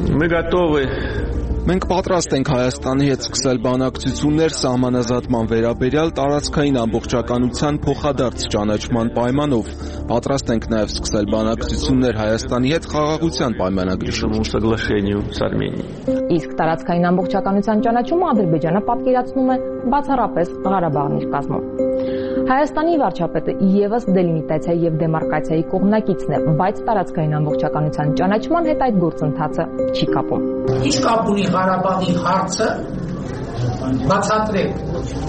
S11: հետ։
S14: Մենք պատրաստ ենք Հայաստանի հետ սկսել բանակցություններ սահմանազատման վերաբերյալ տարածքային ամբողջականության փոխադարձ ճանաչման պայմանով։ Պատրաստ ենք նաև սկսել բանակցություններ Հայաստանի հետ խաղաղության պայմանագրի շուրջ։
S11: Իսկ տարածքային ամբողջականության ճանաչումը Ադրբեջանը պատկերացնում է բացառապես Ղարաբաղն իր կազմում։ Հայաստանի վարչապետը իևս դելիմիտացիայի եւ դեմարկացիայի կողմնակիցն է, բայց տարածքային ամբողջականության ճանաչման հետ այդ գործընթացը չի կապում։
S6: Ինչ կապ ունի Ղարաբաղի հարցը, բացատրեք։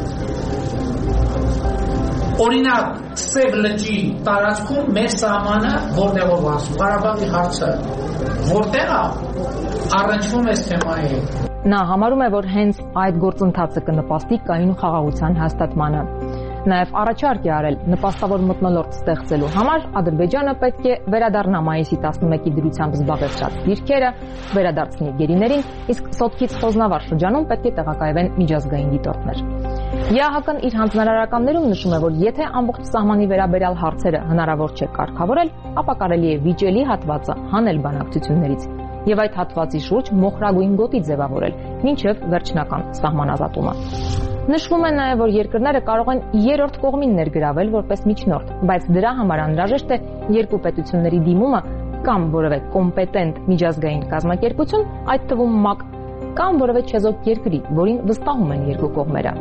S6: Օրինակ, Սև լճի տարածքում մեր սահմանը որտեղով անցնում, Ղարաբաղի հարցը որտեղ է, առնչվում է թեմայի հետ։
S11: Նա համարում է, որ հենց այդ գործընթացը կնպաստի կայուն խաղաղության հաստատմանը։ Նաև առաջարկ է արել նպաստավոր մթնոլորտ ստեղծելու համար Ադրբեջանը պետք է վերադառնա մայիսի 11-ի դրությամբ զբաղեցրած դիրքերը, վերադարձնի գերիներին, իսկ Սոտքից Խոզնավար շրջանում պետք է տեղակայվեն միջազգային դիտորդներ։ ԵԱՀԿ-ն իր հանձնարարականներում նշում է, որ եթե ամբողջ սահմանի վերաբերյալ հարցերը հնարավոր չէ կարգավորել, ապա կարելի է վիճելի հատվածը հանել բանակցություններից եւ այդ հատվածի շուրջ մոխրագույն գոտի ձևավորել, մինչեւ վերջնական սահմանազատումը։ Նշվում է նաև, որ երկրները կարող են երրորդ կողմին ներգրավել որպես միջնորդ, բայց դրա համար անհրաժեշտ է երկու պետությունների դիմումը կամ որևէ կոմպետենտ միջազգային կազմակերպություն, այդ թվում ՄԱԿ, կամ որևէ չեզոք երկրի, որին վստահում են երկու կողմերը։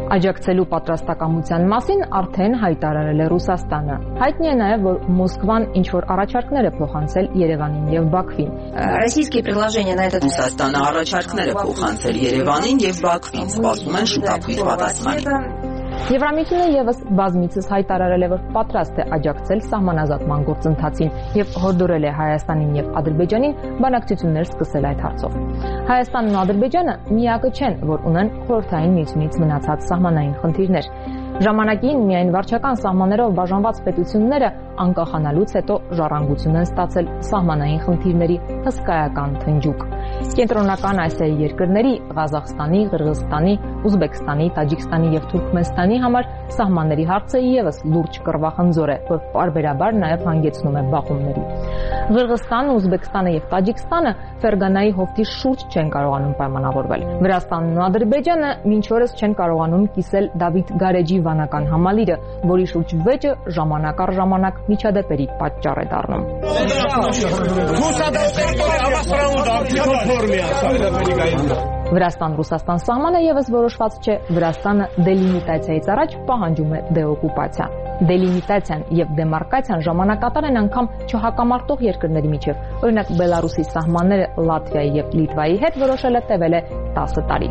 S11: Աջակցելու պատրաստակամության մասին արդեն հայտարարել է Ռուսաստանը։ Հայտնի է նաև, որ Մոսկվան ինչ-որ առաջարկներ է փոխանցել Երևանին եւ Բաքվին։
S15: Российские предложения на этот Ռուսաստանը առաջարկներ է փոխանցել Երևանին եւ Բաքվին, սպասում են շտապի պատասխան։
S11: Եվրամիությունը եւս բազմիցս հայտարարել է, որ պատրաստ է աջակցել սահմանազատման գործընթացին եւ հորդորել է Հայաստանին եւ Ադրբեջանին բանակցություններ սկսել այդ հարցով։ Հայաստանն ու Ադրբեջանը միակը չեն, որ ունեն խորհրդային միությունից մնացած սահմանային խնդիրներ։ Ժամանակին միայն վարչական սահմաններով բաժանված պետությունները անկախանալուց հետո ժառանգություն են ստացել սահմանային խնդիրների հսկայական թնջուկ։ Կենտրոնական Ասիայի երկրների Ղազախստանի, Ղրղызստանի, Ուզբեկստանի, Տաջիկստանի եւ Թուրքմենստանի համար սահմանների հարցը եւս լուրջ կռվախնձոր է, որ պարբերաբար նաեւ հանգեցնում է բախումների։ Ղրղызստանը, Ուզբեկստանը եւ Տաջիկստանը Ֆերգանայի հովտի շուրջ չեն կարողանում պայմանավորվել։ Վրաստանն ու Ադրբեջանը մինչ օրս չեն կարողանում կիսել Դավիթ Գարեջի վանական համալիրը, որի շուրջ վեճը ժամանակ առ ժամանակ միջադեպերի պատճառ է դառնում։ Վրաստան-Ռուսաստան սահմանը եւս որոշված չէ, Վրաստանը դելիմիտացիայից առաջ պահանջում է դեօկուպացիա։ Դելիմիտացիան եւ դեմարկացիան ժամանակատար են անգամ չհակամարտող երկրների միջև։ Օրինակ Բելարուսի սահմանները Լատվիայի եւ Լիտվայի հետ որոշելը տևել է 10 տարի։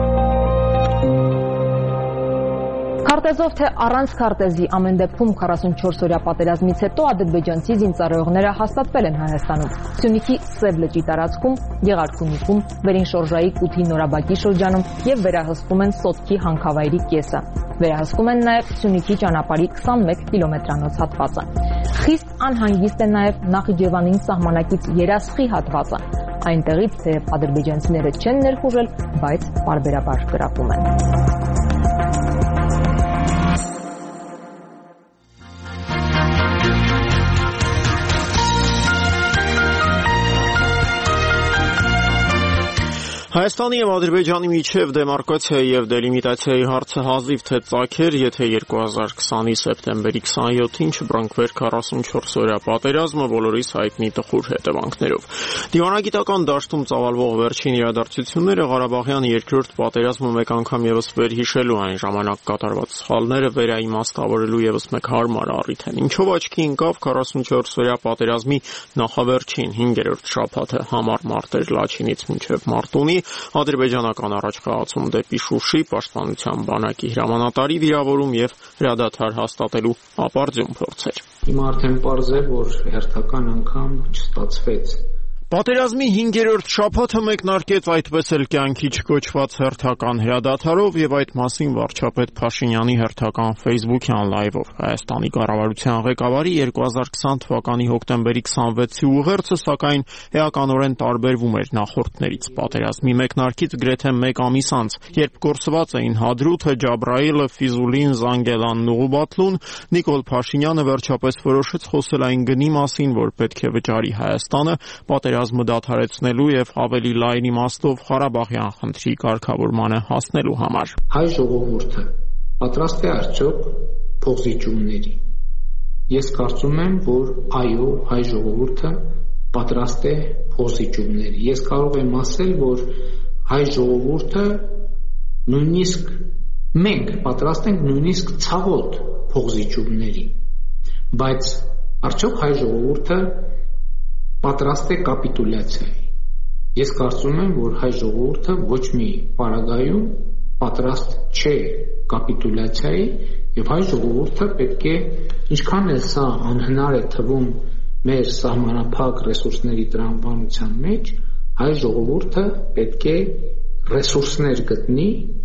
S11: Քարտեզով թե առանց քարտեզի ամեն դեպքում 44-օրյա պատերազմից հետո ադրբեջանցի զինծառայողները հաստատվել են Հայաստանում։ Սյունիքի Սև լճի տարածքում, Գեղարքունիքում, Վերին Շորժայի 8-ի Նորաբակի շրջանում եւ վերահսկում են Սոտքի հանքավայրի կեսը։ Վերահսկում են նաեւ Սյունիքի ճանապարհի 21 կիլոմետրանոց հատվածը։ Խիստ անհանգիստ է նաեւ Նախիջևանին սահմանակից Երասխի հատվածը։ Այնտեղից թե ադրբեջանցիները չեն ներխուժել, բայց պարբերաբար կրակում են։
S1: Հայաստանի եւ Ադրբեջանի միջև դեմարկացիայի եւ դելիմիտացիայի հարցը հազիվ թե ծագեր, եթե 2020-ի սեպտեմբերի 27-ին չբռնկվեր 44-օրյա պատերազմը բոլորիս հայտնի տխուր հետևանքներով։ Դիվանագիտական դաշտում ծավալվող վերջին իրադարձությունները Ղարաբաղյան երկրորդ պատերազմը մեկ անգամ եւս վերհիշելու այն ժամանակ կատարված սխալները վերաիմաստավորելու եւս մեկ հարմար առիթ են։ Ինչով աչքի ընկավ 44-օրյա պատերազմի նախավերջին 5-րդ շաբաթը համառ մարտեր Լաչինից մինչև Մարտունի ադրբեջանական առաջխաղացում դեպի Շուշի, պաշտպանության բանակի հրամանատարի վիրավորում եւ հրադադար հաստատելու ապարդյուն փորձեր։
S16: Հիմա արդեն պարզ է, որ հերթական անգամ չստացվեց։
S1: Պատերազմի 5-րդ շաբաթը մեկնարկեց այդպես էլ կյանքի չկոչված հերթական հրադադարով եւ այդ մասին վարչապետ Փաշինյանի հերթական Facebook-յան լայվով։ Հայաստանի կառավարության ղեկավարի 2020 թվականի հոկտեմբերի 26-ի ուղերձը սակայն էականորեն տարբերվում էր նախորդներից։ Պատերազմի մեկնարկից գրեթե 1 ամիս անց, երբ կորսված էին Հադրութը, Ջաբրայիլը, Ֆիզուլին, Զանգելանն ու Ղուբաթլուն, Նիկոլ Փաշինյանը վերջապես որոշեց խոսել այն գնի մասին, որ պետք է վճարի Հայաստանը պատերազմը դադարեցնելու եւ ավելի լայն իմաստով Ղարաբաղյան խնդրի կարգավորմանը հասնելու համար։
S16: Հայ ժողովուրդը պատրաստ է արդյոք փոխզիջումների։ Ես կարծում եմ, որ այո, հայ ժողովուրդը պատրաստ է փոխզիջումների։ Ես կարող եմ ասել, որ հայ ժողովուրդը նույնիսկ մենք պատրաստ ենք նույնիսկ ցավոտ փոխզիջումների։ Բայց արդյոք հայ ժողովուրդը պատրաստ է կապիտուլյացիայի։ Ես կարծում եմ, որ հայ ժողովուրդը ոչ մի պարագայում պատրաստ չէ կապիտուլյացիայի եւ հայ ժողովուրդը պետք է, ինչքան էլ սա անհնար է թվում մեր սահմանափակ ռեսուրսների տրամաբանության մեջ, հայ ժողովուրդը պետք է ռեսուրսներ գտնի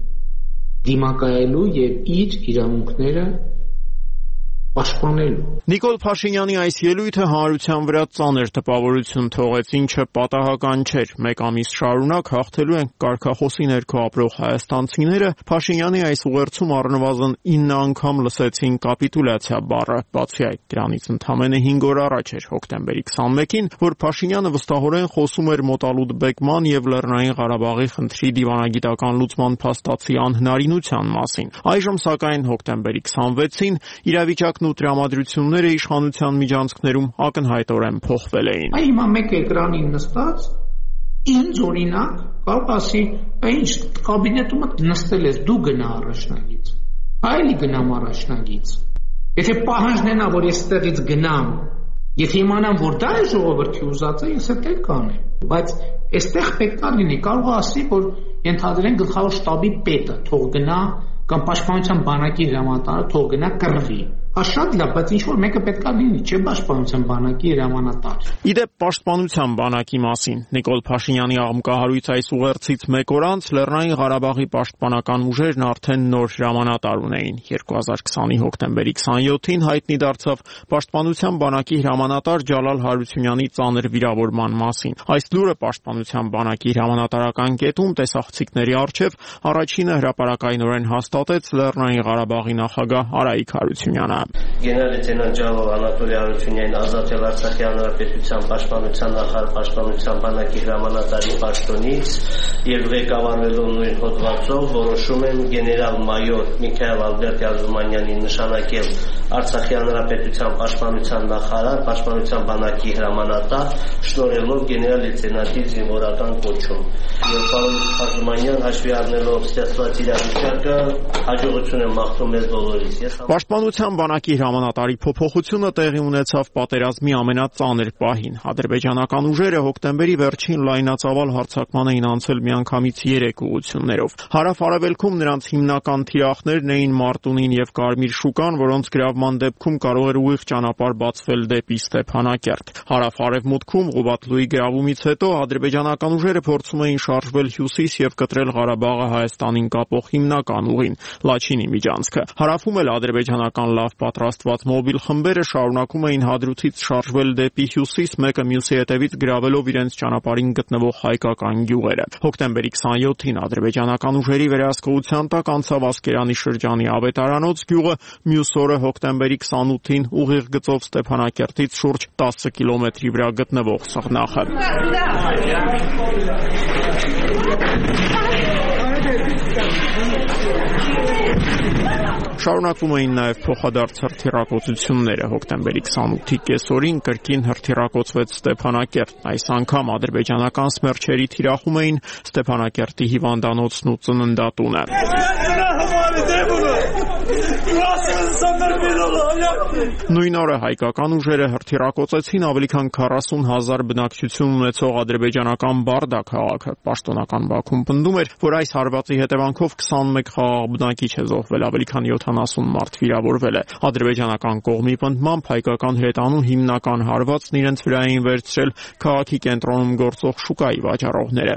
S16: դիմակայելու եւ իր իրավունքները պաշտպանելու։
S1: Նիկոլ Փաշինյանի այս ելույթը հանրության վրա ծանր տպավորություն թողեց, ինչը պատահական չէր։ 1 ամիս շարունակ հաղթելու են կարգախոսի ներքո ապրող հայաստանցիները Փաշինյանի այս ուղերձում առնվազն 9 անգամ լսեցին կապիտուլյացիա բառը, բացի այդ դրանից ընդամենը 5 օր առաջ էր հոկտեմբերի 21-ին, որ Փաշինյանը վստահորեն խոսում էր Մոտալուտ Բեկման եւ Լեռնային Ղարաբաղի խնդրի դիվանագիտական լուծման փաստացի անհնարինության մասին։ Այժմ սակայն հոկտեմբերի 26-ին իրավիճակն ու տրամադրությունները իշխանության միջանցքներում ակնհայտորեն փոխվել էին։
S16: Հիմա մեկ էկրանին նստած Ինձ օրինակ կարող ասի, ինչ կաբինետում նստել ես, դու գնա առաջնագից, այլի գնամ առաջնագից։ Եթե պահանջն է, որ ես ստեղից գնամ, եթե իմանամ, որ դա է ժողովրդի ուզածը, ես էլ կանեմ։ Բայց այստեղ պետք է լինի, կարող ասի, որ ենթադրեն գլխավոր շտաբի պետը թող գնա կամ պաշտպանության բանակի հրամանատարը թող գնա կռվի։ Շատ լավ, բայց ինչ-որ մեկը պետք է լինի, չէ՞ պաշտպանության բանակի հրամանատար։
S1: Իդեպ պաշտպանության բանակի մասին Նիկոլ Փաշինյանի աղմկահարույց այս ուղերձից մեկ օր անց Լեռնային Ղարաբաղի պաշտպանական ուժերն արդեն նոր հրամանատար ունեին։ 2020-ի հոկտեմբերի 27-ին հայտնի դարձավ պաշտպանության բանակի հրամանատար Ջալալ Հարությունյանի ծանր վիրավորման մասին։ Այս լուրը պաշտպանության բանակի հրամանատարական կետում տեսախցիկների առջև առաջինը հրապարակայնորեն հաստատեց Լեռնային Ղարաբաղի նախագահ Արայիկ Հարությունյանը։
S17: Գեներալ-լեյտենանտ Ջալալ Անատոլի Հարությունյանին ազատել Արցախի հանրապետության պաշտպանության նախարար պաշտպանության բանակի հրամանատարի պաշտոնից եւ ղեկավարվելով նույն հոդվածով որոշում եմ գեներալ-մայոր Միքայել Ալբերտ Ազումանյանին նշանակել Արցախի հանրապետության պաշտպանության նախարար պաշտպանության բանակի հրամանատար շնորհելով գեներալ-լեյտենանտի զինվորական կոչում։ Եվ պարոն Ազումանյան հաշվի առնելով ստեղծված իրավիճակը հաջողություն եմ մաղթում մեզ բոլորիս։
S1: Պաշտպանության բանակի հրամանատարի փոփոխությունը տեղի ունեցավ պատերազմի ամենածանր պահին։ Ադրբեջանական ուժերը հոկտեմբերի վերջին լայնածավալ հարձակման էին անցել միանգամից 3 ուղղություններով։ Հարավ-արևելքում նրանց հիմնական թիրախներն էին Մարտունին եւ Կարմիր շուկան, որոնց գրավման դեպքում կարող էր ուղիղ ճանապարհ բացվել դեպի Ստեփանակերտ։ Հարավ-արևմուտքում Ղուբատլուի գրավումից հետո ադրբեջանական ուժերը փորձում էին շարժվել հյուսիս եւ կտրել Ղարաբաղը Հայաստանին կապող հիմնական ուղին՝ Լաչինի միջանցքը։ Հարավում էլ ադրբեջանական լավ պատրաստված մոբիլ խմբերը շարունակում էին Հադրութից շարժվել դեպի հյուսիս, մեկը մյուսի հետևից գրավելով իրենց ճանապարհին գտնվող հայկական գյուղերը։ Հոկտեմբերի 27-ին ադրբեջանական ուժերի վերահսկողության տակ անցավ Ասկերանի շրջանի Ավետարանոց գյուղը, մյուս օրը հոկտեմբերի 28-ին ուղիղ գծով Ստեփանակերտից շուրջ 10 կիլոմետրի վրա գտնվող Սղնախը։ Շարունակվում էին նաև փոխադարձ հրթիռակոծությունները։ Հոկտեմբերի 28-ի կեսօրին կրկին հրթիռակոծվեց Ստեփանակերտ։ Այս անգամ ադրբեջանական սմերչերի թիրախում էին Ստեփանակերտի հիվանդանոցն ու ծննդատունը։ Նույն օրը հայկական ուժերը հրթիռակոծեցին ավելի քան 40,000 բնակչություն ունեցող ադրբեջանական Բարդա քաղաքը։ Պաշտոնական Բաքուն պնդում էր, որ այս հարվածի հետևանքով 21 խաղաղ բնակիչ է զոհվել, ավելի քան 70 մարդ վիրավորվել է։ Ադրբեջանական կողմի պնդմամբ հայկական հրետանու հիմնական հարվածն իրենց վրա էին վերցրել քաղաքի կենտրոնում գործող շուկայի վաճառողները։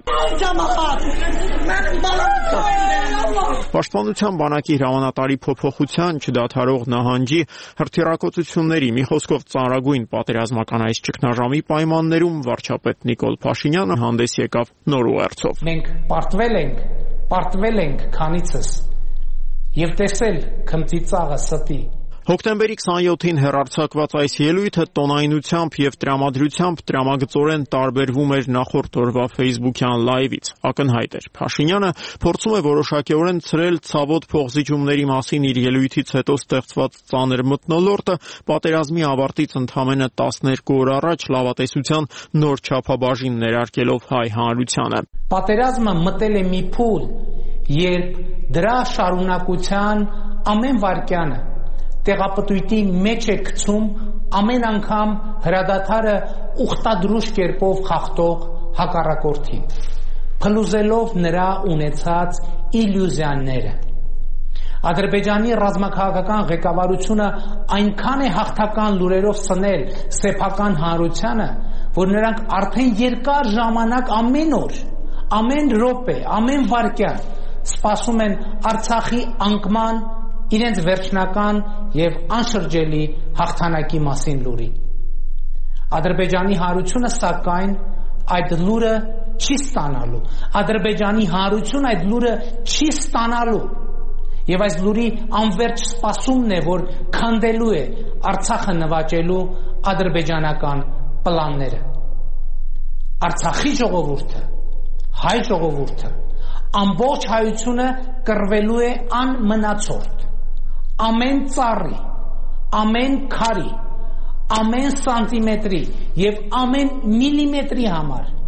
S1: Պաշտպանության բանակի հրամանատարի փոփոխության չդադարող նահանջի հրթիռակոծությունների մի խոսքով ծանրագույն պատերազմական այս ճգնաժամի պայմաններում վարչապետ Նիկոլ Փաշինյանը հանդես եկավ նոր ուղերձով։
S16: Մենք պարտվել ենք քանիցս եւ տեսել քմծի ծաղը ստի։
S1: Հոկտեմբերի 27-ին հեռարձակված այս ելույթը տոնայնությամբ եւ տրամադրությամբ տրամագծորեն տարբերվում էր նախորդ օրվա Facebook-յան լայվից։ Ակնհայտ էր, Փաշինյանը փորձում է որոշակիորեն ցրել ցավոտ փոխզիջումների մասին իր ելույթից հետո ստեղծված ծանր մթնոլորտը, պատերազմի ավարտից ընդամենը 12 օր առաջ լավատեսության նոր չափաբաժին ներարկելով հայ հանրությանը։
S16: Պատերազմը մտել է մի փուլ, երբ դրա շարունակության ամեն վայրկյանը տեղապտույտի մեջ է գցում ամեն անգամ հրադադարը ուխտադրուժ կերպով խախտող հակառակորդին, փլուզելով նրա ունեցած իլյուզիաները։ Ադրբեջանի ռազմաքաղաքական ղեկավարությունը այնքան է հաղթական լուրերով սնել սեփական հանրությանը, որ նրանք արդեն երկար ժամանակ ամեն օր, ամեն րոպե, ամեն վայրկյան սպասում են Արցախի անկման իրենց վերջնական եւ անշրջելի հաղթանակի մասին լուրի։ Ադրբեջանի հանրությունը սակայն այդ լուրը չի ստանալու։ Ադրբեջանի հանրությունը այդ լուրը չի ստանալու։ Եվ այս լուրի անվերջ սպասումն է, որ քանդելու է Արցախը նվաճելու ադրբեջանական պլանները։ Արցախի ժողովուրդը, հայ ժողովուրդը, ամբողջ հայությունը կռվելու է անմնացորդ։ Ամեն ծառի, ամեն քարի, ամեն սանտիմետրի եւ ամեն միլիմետրի համար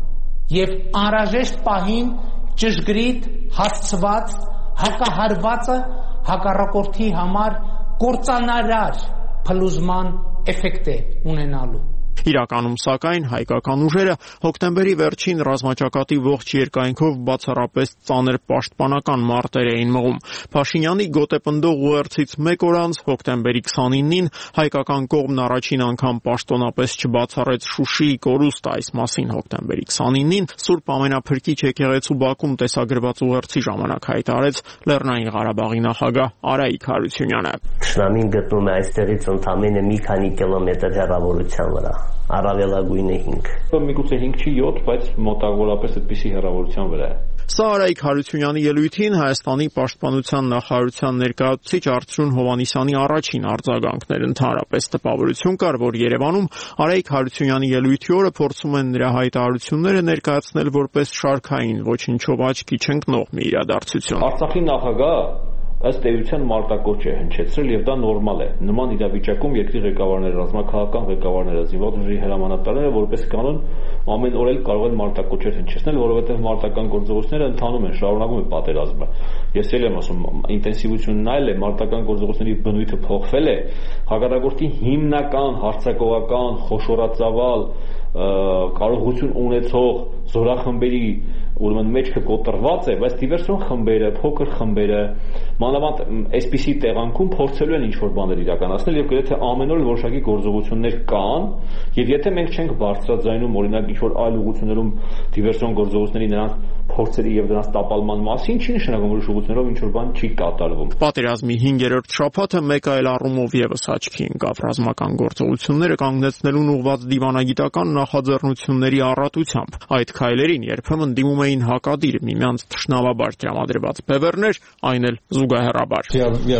S16: եւ անհրաժեշտ պահին ճշգրիտ հասցված հակահարվածը հակառակորդի համար կործանարար փլուզման էֆեկտ է ունենալու։
S1: Իրականում, սակայն, հայկական ուժերը հոկտեմբերի վերջին ռազմաճակատի ողջ երկայնքով բացառապես ծանր պաշտպանական մարտեր էին մղում։ Փաշինյանի գոտեպնդող ուղերձից մեկ օր անց, հոկտեմբերի 29-ին, հայկական կողմն առաջին անգամ պաշտոնապես չբացառեց Շուշիի կորուստը։ Այս մասին հոկտեմբերի 29-ին Սուրբ Ամենափրկիչ եկեղեցու Բաքում տեսագրված ուղերձի ժամանակ հայտարարեց Լեռնային Ղարաբաղի նախագահ Արայիկ Հարությունյանը։
S18: Թշնամին գտնում է այստեղից ընդամենը մի քանի կիլոմետր հեռավորության վրա։ Առավելագույնը 5։
S19: Միգուցե 5 չի 7, բայց մոտավորապես այդպիսի հեռավորության վրա է։
S1: Սա Արայիկ Հարությունյանի ելույթին Հայաստանի պաշտպանության նախարարության ներկայացուցիչ Արծրուն Հովհաննիսյանի առաջին արձագանքն էր։ Ընդհանրապես տպավորություն կար, որ Երևանում Արայիկ Հարությունյանի ելույթի օրը փորձում են նրա հայտարարությունները ներկայացնել որպես շարքային, ոչնչով աչքի չընկնող մի իրադարձություն։
S19: Արցախի նախագահը ըստ էության մարտակոչ է հնչեցրել եւ դա նորմալ է։ Նման իրավիճակում երկրի ղեկավարները, ռազմաքաղաքական ղեկավարները, զինված ուժերի հրամանատարները որպես կանոն ամեն օր էլ կարող են մարտակոչեր հնչեցնել, որովհետեւ մարտական գործողությունները ընթանում են, շարունակվում է պատերազմը։ Ես էլ եմ ասում, ինտենսիվությունն այլ է, մարտական գործողությունների բնույթը փոխվել է, հակառակորդի հիմնական հարձակողական, խոշորածավալ կարողություն ունեցող զորախմբերի ուրեմն մեջքը կոտրված է, բայց դիվերսիոն խմբերը, փոքր խմբերը մանավանդ այսպիսի տեղանքում փորձելու են ինչ-որ բաներ իրականացնել եւ գրեթե ամեն օր որոշակի գործողություններ կան եւ եթե մենք չենք բարձրաձայնում օրինակ ինչ-որ այլ ուղղություններում դիվերսիոն գործողությունների նրանց փորձերի եւ դրանց տապալման մասին, չի նշանակում որ ուղղություններով ինչ-որ բան չի կատարվում։
S1: Պատերազմի 5-րդ շաբաթը մեկ այլ առումով եւս աչքի ընկավ ռազմական գործողությունները կանգնեցնելուն ուղղված դիվանագիտական նախաձեռնությունների առատությամբ։ Այդ քայլերին երբեմն դիմում էին հակադիր միմյանց թշնամաբար տրամադրված բևեռներ, այն էլ զուգահեռաբար։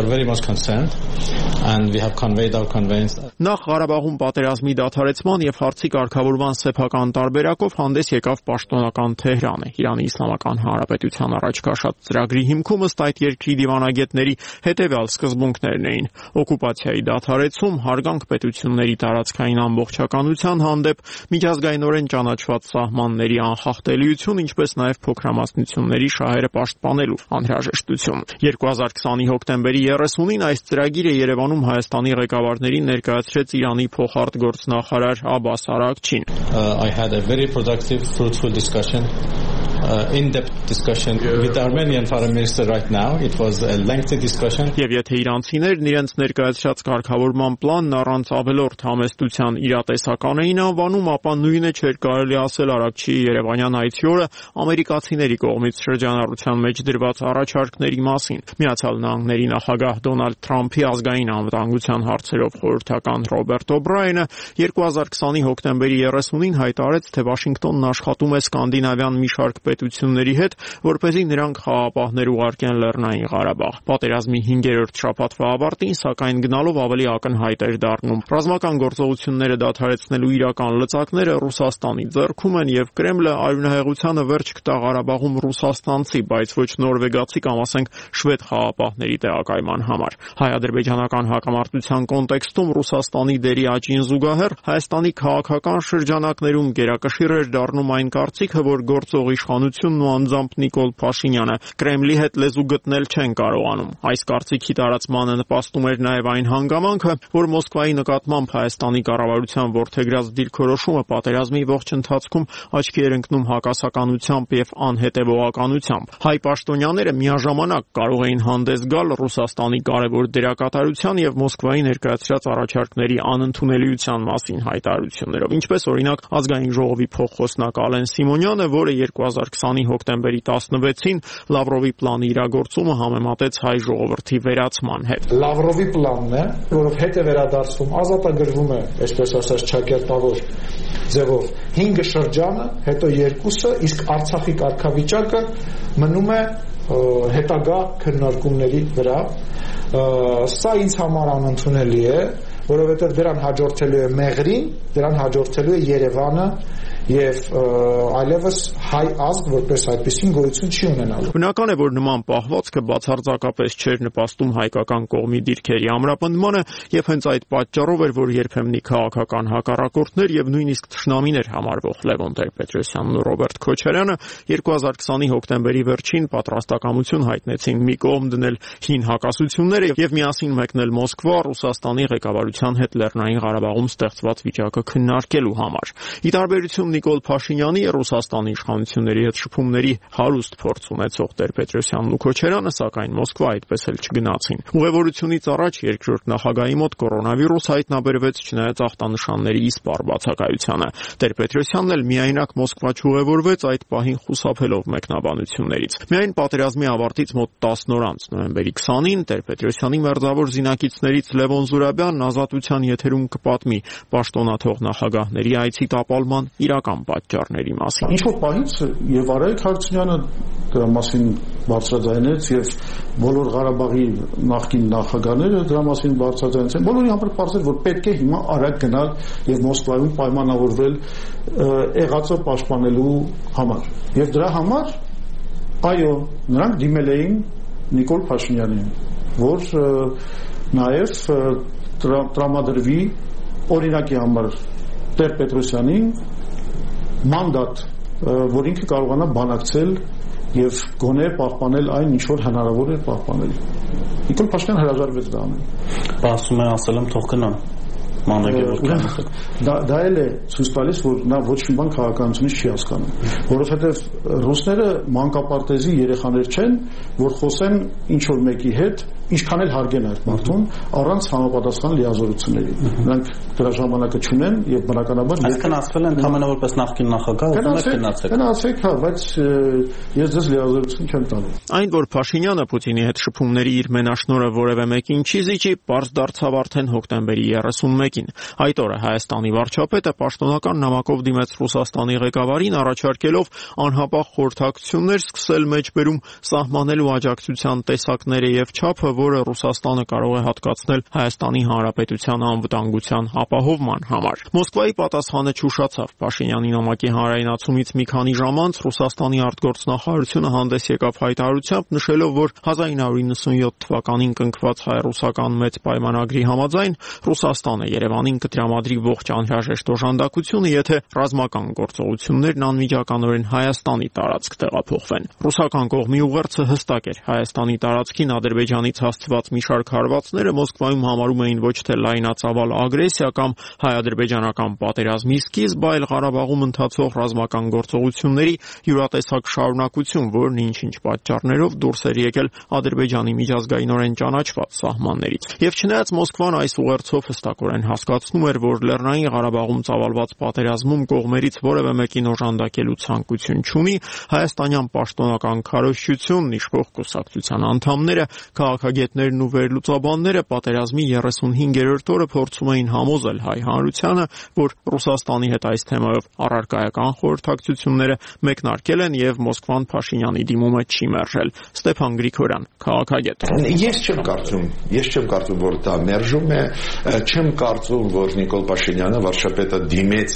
S1: Նախ Ղարաբաղում պատերազմի դադարեցման եւ հարցի կարգավորման սեփական տարբերակով հանդես եկավ պաշտոնական Թեհրանը։ Իրանի Իսլամական Հանրապետության առաջ քաշած ծրագրի հիմքում ըստ այդ երկրի դիվանագետների հետեւյալ սկզբունքներն էին. օկուպացիայի դադարեցում, հարգանք պետությունների տարածքային ամբողջականության հանդեպ, միջազգայինորեն ճանաչված սահմանների անխախտելիություն, ինչպես նաեւ փոքրամասնությունների շահերը պաշտպանելու անհրաժեշտություն։ 2020-ի հոկտեմբերի 30-ին այս ծրագիրը Երևանում Հայաստանի ղեկավարներին ներկայացրեց Իրանի փոխարտգործնախարար Աբբաս Արաքչին։
S20: I had a very productive, fruitful discussion. In-depth discussion with the Armenian Foreign Minister right now. It was a lengthy discussion.
S1: Եվ եթե իրանցիներն իրենց ներկայացրած կարգավորման պլանն առանց ավելորդ համեստության իրատեսական էին անվանում, ապա նույնը չէր կարելի ասել Արաքչիի Երևանյան այցի օրը ամերիկացիների կողմից շրջանառության մեջ դրված առաջարկների մասին։ Միացյալ Նահանգների նախագահ Դոնալդ Թրամփի ազգային անվտանգության հարցերով խորհրդական Ռոբերտ Օբրայենը 2020-ի հոկտեմբերի 30-ին հայտարարեց, թե Վաշինգտոնն աշխատում է սկանդինավյան մի շարք պետությունների հետ, որպեսզի նրանք խաղաղապահներ ուղարկեն Լեռնային Ղարաբաղ։ Պատերազմի 5-րդ շաբաթվա ավարտին, սակայն գնալով ավելի ակնհայտ էր դառնում։ Ռազմական գործողությունները դադարեցնելու իրական լծակները Ռուսաստանի ձեռքում են եւ Կրեմլը արյունահեղությանը վերջ կտա Ղարաբաղում ռուսաստանցի, բայց ոչ նորվեգացի կամ ասենք շվեդ խաղաղապահների տեղակայման համար։ Հայ-ադրբեջանական հակամարտության կոնտեքստում Ռուսաստանի դերի աճին զուգահեռ Հայաստանի քաղաքական շրջանակներում գերակշիռ էր դառնում այն կարծիքը, որ գործող իշխանությունն ու անձամբ Նիկոլ Փաշինյանը Կրեմլի հետ լեզու գտնել չեն կարողանում։ Այս կարծիքի տարածմանը նպաստում էր նաև այն հանգամանքը, որ Մոսկվայի նկատմամբ Հայաստանի կառավարության որդեգրած դիրքորոշումը պատերազմի ողջ ընթացքում աչքի էր ընկնում հակասականությամբ եւ անհետեւողականությամբ։ Հայ պաշտոնյաները միաժամանակ կարող էին հանդես գալ Ռուսաստանի կարևոր դերակատարության եւ Մոսկվայի ներկայացրած առաջարկների անընդունելիության մասին հայտարարություններով, ինչպես օրինակ Ազգային ժողովի փոխխոսնակ Ալեն Սիմոնյանը, որը 2020-ի հոկտեմբերի 16-ին Լավրովի պլանի իրագործումը համեմատեց հայ ժողովրդի վերացման հետ։
S16: Լավրովի պլանն է, որով հետ է վերադարձվում, ազատագրվում է, այսպես ասած, ճակերտավոր ձևով 5 շրջանը, հետո 2-ը, իսկ Արցախի կարգավիճակը մնում է հետագա քննարկումների վրա։ Սա ինձ համար անընդունելի է, որովհետև դրան հաջորդելու է Մեղրին, դրան հաջորդելու է Երևանը եւ այլևս հայ ազգ որպես այդպեսին գոյություն չի ունենալու։
S1: Բնական է, որ նման պահվածքը բացարձակապես չէր նպաստում հայկական կողմի դիրքերի ամրապնդմանը եւ հենց այդ պատճառով էր, որ երբեմնի քաղաքական հակառակորդներ եւ նույնիսկ թշնամիներ համարվող Լևոն Տեր-Պետրոսյանն ու Ռոբերտ Քոչարյանը 2020-ի հոկտեմբերի վերջին պատրաստակամություն հայտնեցին մի կողմ դնել հին հակասությունները եւ միասին մեկնել Մոսկվա Ռուսաստանի ղեկավարության հետ Լեռնային Ղարաբաղում ստեղծված վիճակը քննարկելու համար։ Ի տարբերություն Նիկոլ Փաշինյանի Ռուսաստանի իշխանությունների հետ շփումների հարուստ փորձ ունեցող Տեր-Պետրոսյանն ու Քոչարյանը, սակայն Մոսկվա այդպես էլ չգնացին։ Ուղևորությունից առաջ երկրորդ նախագահի մոտ կորոնավիրուս հայտնաբերվեց, չնայած ախտանշանների իսպառ բացակայությանը։ Տեր-Պետրոսյանն էլ միայնակ Մոսկվա չուղևորվեց, այդ պահին խուսափելով մեկնաբանություններից։ Միայն պատերազմի ավարտից մոտ 10 օր անց, նոյեմբերի 20-ին, Տեր-Պետրոսյանի մերձավոր զինակիցներից Լևոն Զուրաբյանն Ազատության եթերում կպատմի պաշտոնաթող նախագահների այցի տապալման իրական պատճառների մասին։
S21: Ինչ-որ պահից եւ Արայք Հարությունյանը դրա մասին բարձրաձայնեց եւ բոլոր Ղարաբաղի նախկին նախագահները դրա մասին բարձրաձայնեցին։ Բոլորի համար պարզ էր, որ պետք է հիմա արագ գնալ եւ Մոսկվայում պայմանավորվել եղածը պաշտպանելու համար։ Եվ դրա համար այո, նրանք դիմել էին Նիկոլ Փաշինյանին, որ նաեւ տրամադրվի օրինակի համար Տեր-Պետրոսյանին մանդատ, որ ինքը կարողանա բանակցել եւ գոնե պահպանել այն, ինչ որ հնարավոր է պահպանել։ Նիկոլ Փաշինյանը հրաժարվեց դա անել։
S22: Ասում է, ասել եմ թող գնան։
S21: Դա էլ է ցույց տալիս, որ նա ոչ մի բան քաղաքականությունից չի հասկանում, որովհետեւ ռուսները մանկապարտեզի երեխաներ չեն, որ խոսեն ինչ որ մեկի հետ, ինչքան էլ հարգեն այդ մարդուն, առանց համապատասխան լիազորությունների։ Նրանք դրա ժամանակը չունեն եւ բնականաբար
S22: այսքան ասվել են ընդհանրապես որպես նախկին նախագահ,
S21: գնացեք, հա, բայց ես ձեզ լիազորություն չեմ տալու։
S1: Այն, որ Փաշինյանը Պուտինի հետ շփումների իր մենաշնորհը որևէ մեկին չի զիջի, պարզ դարձավ արդեն հոկտեմբերի 31-ին։ Այդ օրը Հայաստանի վարչապետը պաշտոնական նամակով դիմեց Ռուսաստանի ղեկավարին, առաջարկելով անհապաղ խորհրդակցություններ սկսել մեջբերում սահմանելու աջակցության տեսակները եւ չափը, որը Ռուսաստանը կարող է հատկացնել Հայաստանի Հանրապետության անվտանգության ապահովման համար։ Մոսկվայի պատասխանը չուշացավ։ Փաշինյանի նամակի հանրայնացումից մի քանի ժամ անց Ռուսաստանի արտգործնախարարությունը հանդես եկավ հայտարարությամբ, նշելով, որ 1997 թվականին կնքված հայ-ռուսական մեծ պայմանագրի համաձայն Ռուսաստանը Երևանին կտրամադրի ողջ անհրաժեշտ օժանդակությունը, եթե ռազմական գործողություններն անմիջականորեն Հայաստանի տարածք տեղափոխվեն։ Ռուսական կողմի ուղերձը հստակ էր։ Հայաստանի տարածքին Ադրբեջանից հասցված մի շարք հարվածները Մոսկվայում համարում էին ոչ թե լայնածավալ ագրեսիա կամ հայ-ադրբեջանական պատերազմի սկիզբ, այլ Ղարաբաղում ընթացող ռազմական գործողությունների յուրատեսակ շարունակություն, որն ինչ-ինչ պատճառներով դուրս էր եկել Ադրբեջանի միջազգայինորեն ճանաչված սահմաններից։ Եվ չնայած Մոսկվան այս ուղերձով հստակորեն հասկացնում էր, որ Լեռնային Ղարաբաղում ծավալված պատերազմում կողմերից որևէ մեկին օժանդակելու ցանկություն չունի, հայաստանյան պաշտոնական քարոզչությունն, իշխող կուսակցության անդամները, քաղաքագետներն ու վերլուծաբանները պատերազմի 35-րդ օրը փորձում էին համոզել հայ հանրությանը, որ Ռուսաստանի հետ այս թեմայով առարկայական խորհրդակցությունները մեկնարկել են եւ Մոսկվան Փաշինյանի դիմումը չի մերժել։ Ստեփան Գրիգորյան, քաղաքագետ։
S23: Ես չեմ կարծում, որ դա մերժում է, չեմ կարծում, որ Նիկոլ Փաշինյանը վարչապետը դիմեց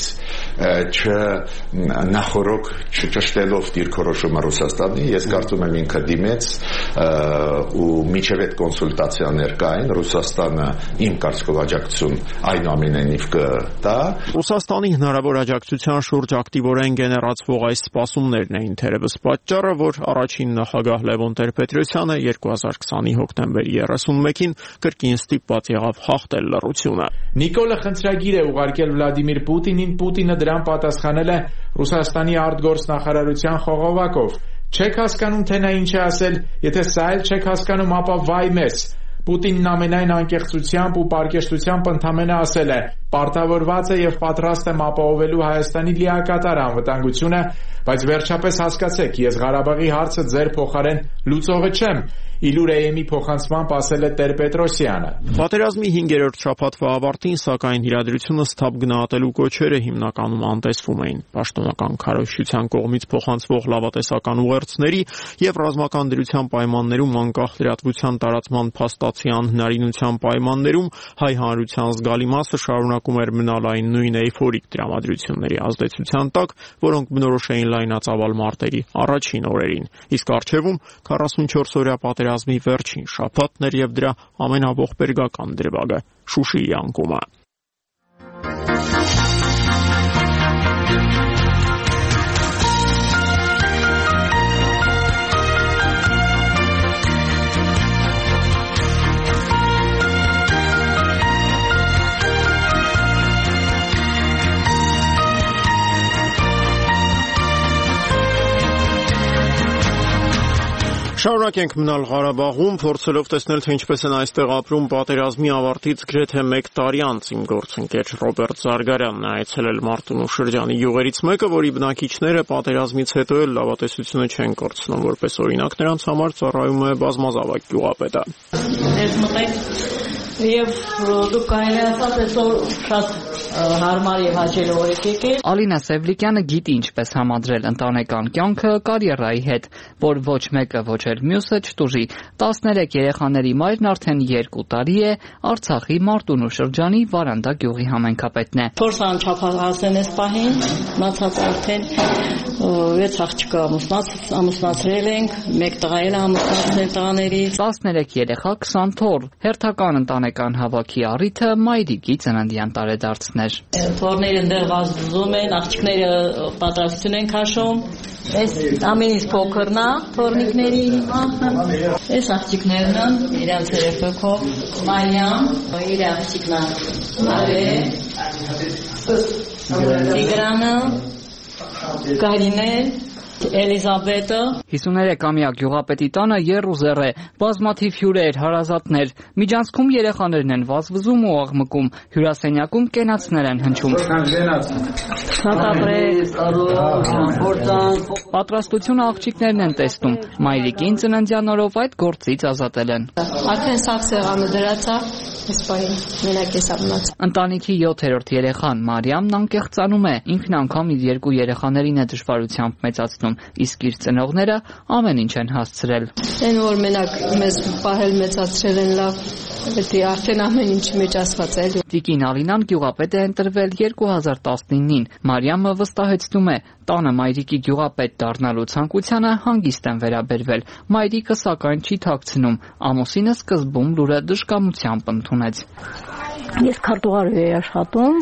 S23: նախորոք չճշտելով դիրքորոշումը Ռուսաստանի, ես կարծում եմ ինքը դիմեց ու միջև այդ կոնսուլտացիաներ կային, Ռուսաստանը իմ կարծիքով աջակցություն այնուամենայնիվ կտա։
S1: Ռուսաստանի հնարավոր աջակցության շուրջ ակտիվորեն գեներացվող այս սպասումներն էին թերևս պատճառը, որ առաջին նախագահ Լևոն Տեր-Պետրոսյանը 2020-ի հոկտեմբերի 31-ին կրկին ստիպված եղավ հաղթել լռությունը։
S24: Նիկոլը խնդրագիր է ուղարկել Վլադիմիր Պուտինին, Պուտինը դրան պատասխանել է Ռուսաստանի արտգործնախարարության խողովակով։ Չեք հասկանում, թե նա ինչ է ասել, եթե սա էլ չեք հասկանում, ապա վայ մեզ։ Պուտինն ամենայն անկեղծությամբ ու պարկեշտությամբ ընդամենը ասել է. «Պարտավորված է եւ պատրաստ եմ ապահովելու Հայաստանի լիակատար անվտանգությունը, բայց վերջապես հասկացեք, ես Ղարաբաղի հարցը ձեր փոխարեն լուծողը չեմ», Իլուր-ԵՄ-ի փոխանցմամբ ասել է Տեր-Պետրոսյանը։
S1: Պատերազմի 5-րդ շաբաթվա ավարտին, սակայն իրադրությունը սթափ գնահատելու կոչերը հիմնականում անտեսվում էին։ Պաշտոնական քարոզչության կողմից փոխանցվող լավատեսական ուղերձների եւ ռազմական դրության պայմաններում անկախ լրատվության տարածման փաստացի անհնարինության պայմաններում հայ հանրության զգալի մասը շարունակում էր մնալ այն նույն էյֆորիկ տրամադրությունների ազդեցության տակ, որոնք բնորոշ էին լայնածավալ մարտերի առաջին օրերին, իսկ առջևում 44-օրյա պատերազմի վերջին շաբաթներ եւ դրա ամենաողբերգական դրվագը՝ Շուշիի անկումը։ Շարունակենք մնալ Ղարաբաղում, փորձելով տեսնել, թե ինչպես են այստեղ ապրում պատերազմի ավարտից գրեթե 1 տարի անց իմ գործընկեր Ռոբերտ Զարգարյանն է այցելել Մարտունու շրջանի գյուղերից մեկը, որի բնակիչները պատերազմից հետո էլ լավատեսությունը չեն կորցնում, որպես օրինակ նրանց համար ծառայում է բազմազավակ գյուղապետը։
S3: Եվ դուք կարելի ասած այսօր շատ հարմար եւ հաճելի օր եք եկել։
S5: Ալինա Սևլիկյանը գիտի ինչպես համադրել ընտանեկան կյանքը կարիերայի հետ, որ ոչ մեկը ոչ էլ մյուսը չտուժի։ 13 երեխաների մայրն արդեն 2 տարի է Արցախի Մարտունու շրջանի Վարանդա գյուղի համայնքապետն է։
S3: 4 անչափահասեն էս պահին, մնացած արդեն 6 աղջկա ամուսնացրել ենք, 1 տղա էլ ամուսնացնել տղաներից։
S5: 13 երեխա 20 թոռ։ Հերթական ընտանեկան հավաքի առիթը մայրիկի ծննդյան տարեդարձներ։
S3: Թոռները դեռ վազվզում են, աղջիկները պատրաստություն են քաշում։ Այս ամենից փոքրն է թոռնիկների հիմա։ Այս աղջիկներն են իրենց երեխեքով Մարիամ, իր աղջիկն է Տիգրանը, Կարինե, Էլիզաբետը
S5: 53-ամյա գյուղապետի տանը եռուզեռ է, բազմաթիվ հյուրեր, հարազատներ, միջանցքում երեխաներն են վազվզում ու աղմկում, հյուրասենյակում կենացներ են հնչում։ Պատրաստությունը աղջիկներն են տեսնում, մայրիկին ծննդյան օրով այդ գործից ազատել են։
S7: Արդեն սաղ սեղանը դրած է, այսպահին մենակ ես ամնաց։
S5: Ընտանիքի 7-րդ երեխան Մարիամն անկեղծանում է, ինքն անգամ իր 2 երեխաներին է դժվարությամբ մեծացնում, իսկ իր ծնողները ամեն ինչ են հասցրել։
S7: Այն որ մենակ մեզ պահել մեծացրել են լավ, պետք է արդեն ամեն ինչ մեջ ասված է։
S5: Տիկին Ալինան գյուղապետ է ընտրվել 2019-ին։ Մարիամը վստահեցնում է, տանը մայրիկի գյուղապետ դառնալու ցանկությանը հանգիստ են վերաբերվել։ Մայրիկը սակայն չի թաքցնում, ամուսինը սկզբում լուրը դժկամությամբ ընդունեց։
S3: Ես քարտուղար եմ աշխատում։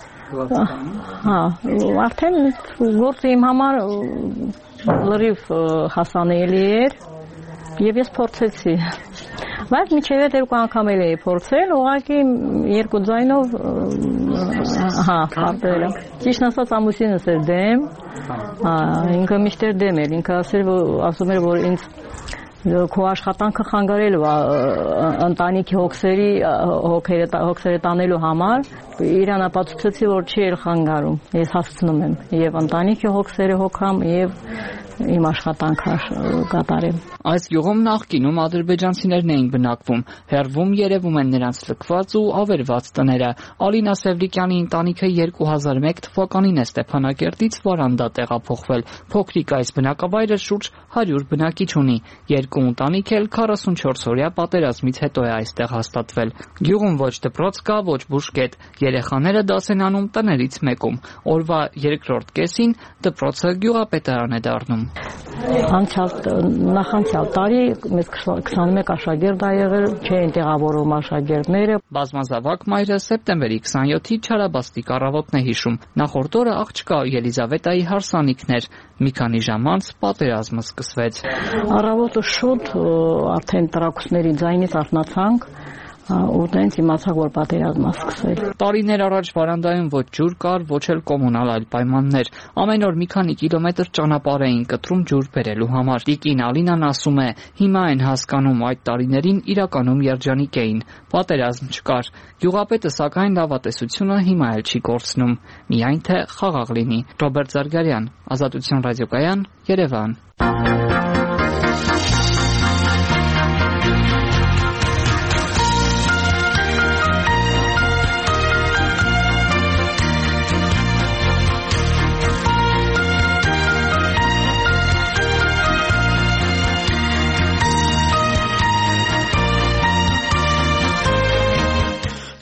S3: Հա, արդեն գործը իմ համար լրիվ հասանելի էր եւ ես փորձեցի։ Բայց միջև 2 անգամ էլ էի փորձել, ուղղակի 2 ձայնով հա, քարտերը։ Ճիշտ ասած ամուսինս էր դեմ, ինքը միշտ էր դեմ էր, ինքը ասում էր, որ ինձ քո աշխատանքը խանգարել է ընտանիքի հոգսերը տանելու համար, իրան ապացուցեցի, որ չի էլ խանգարում, ես հասցնում եմ եւ ընտանիքի հոգսերը հոգամ եւ իմ աշխատանքը կատարեմ։
S5: Այս գյուղում նախկինում ադրբեջանցիներն էին բնակվում, հեռվում երևում են նրանց լքված ու ավերված տները։ Ալինա Սևլիկյանի ընտանիքը 2001 թվականին է Ստեփանակերտից Վարանդա տեղափոխվել։ Փոքրիկ այս բնակավայրը շուրջ 100 բնակիչ ունի։ 2 ընտանիք էլ 44-օրյա պատերազմից հետո է այստեղ հաստատվել։ Գյուղում ոչ դպրոց կա, ոչ բուժկետ։ Երեխաները դաս են անում տներից մեկում։ Օրվա 2-րդ կեսին դպրոցը գյուղապետարան է դառնում։
S3: Նախանցյալ տարի մեզ 21 աշակերտ ա եղել, չէին տեղավորում աշակերտները։
S5: Բազմազավակ մայրը սեպտեմբերի 27-ի Չարաբաստիկ առավոտն է հիշում։ Նախորդ օրը աղջկա Ելիզավետայի հարսանիքն էր։ Մի քանի ժամ անց պատերազմը սկսվեց։
S3: Առավոտը շուտ արդեն տրակուսների ձայնից արթնացանք ու տենց իմացանք, որ պատերազմը սկսվել։
S5: Տարիներ առաջ Վարանդայում ոչ ջուր կար, ոչ էլ կոմունալ այլ պայմաններ։ Ամեն օր մի քանի կիլոմետր ճանապարհ էին կտրում ջուր բերելու համար։ Տիկին Ալինան ասում է, հիմա են հասկանում այդ տարիներին իրականում երջանիկ էին։ Պատերազմ չկար։ Գյուղապետը սակայն լավատեսությունը հիմա էլ չի կորցնում։ Միայն թե խաղաղ լինի։ Ռոբերտ Զարգարյան, Ազատություն ռադիոկայան, Երևան։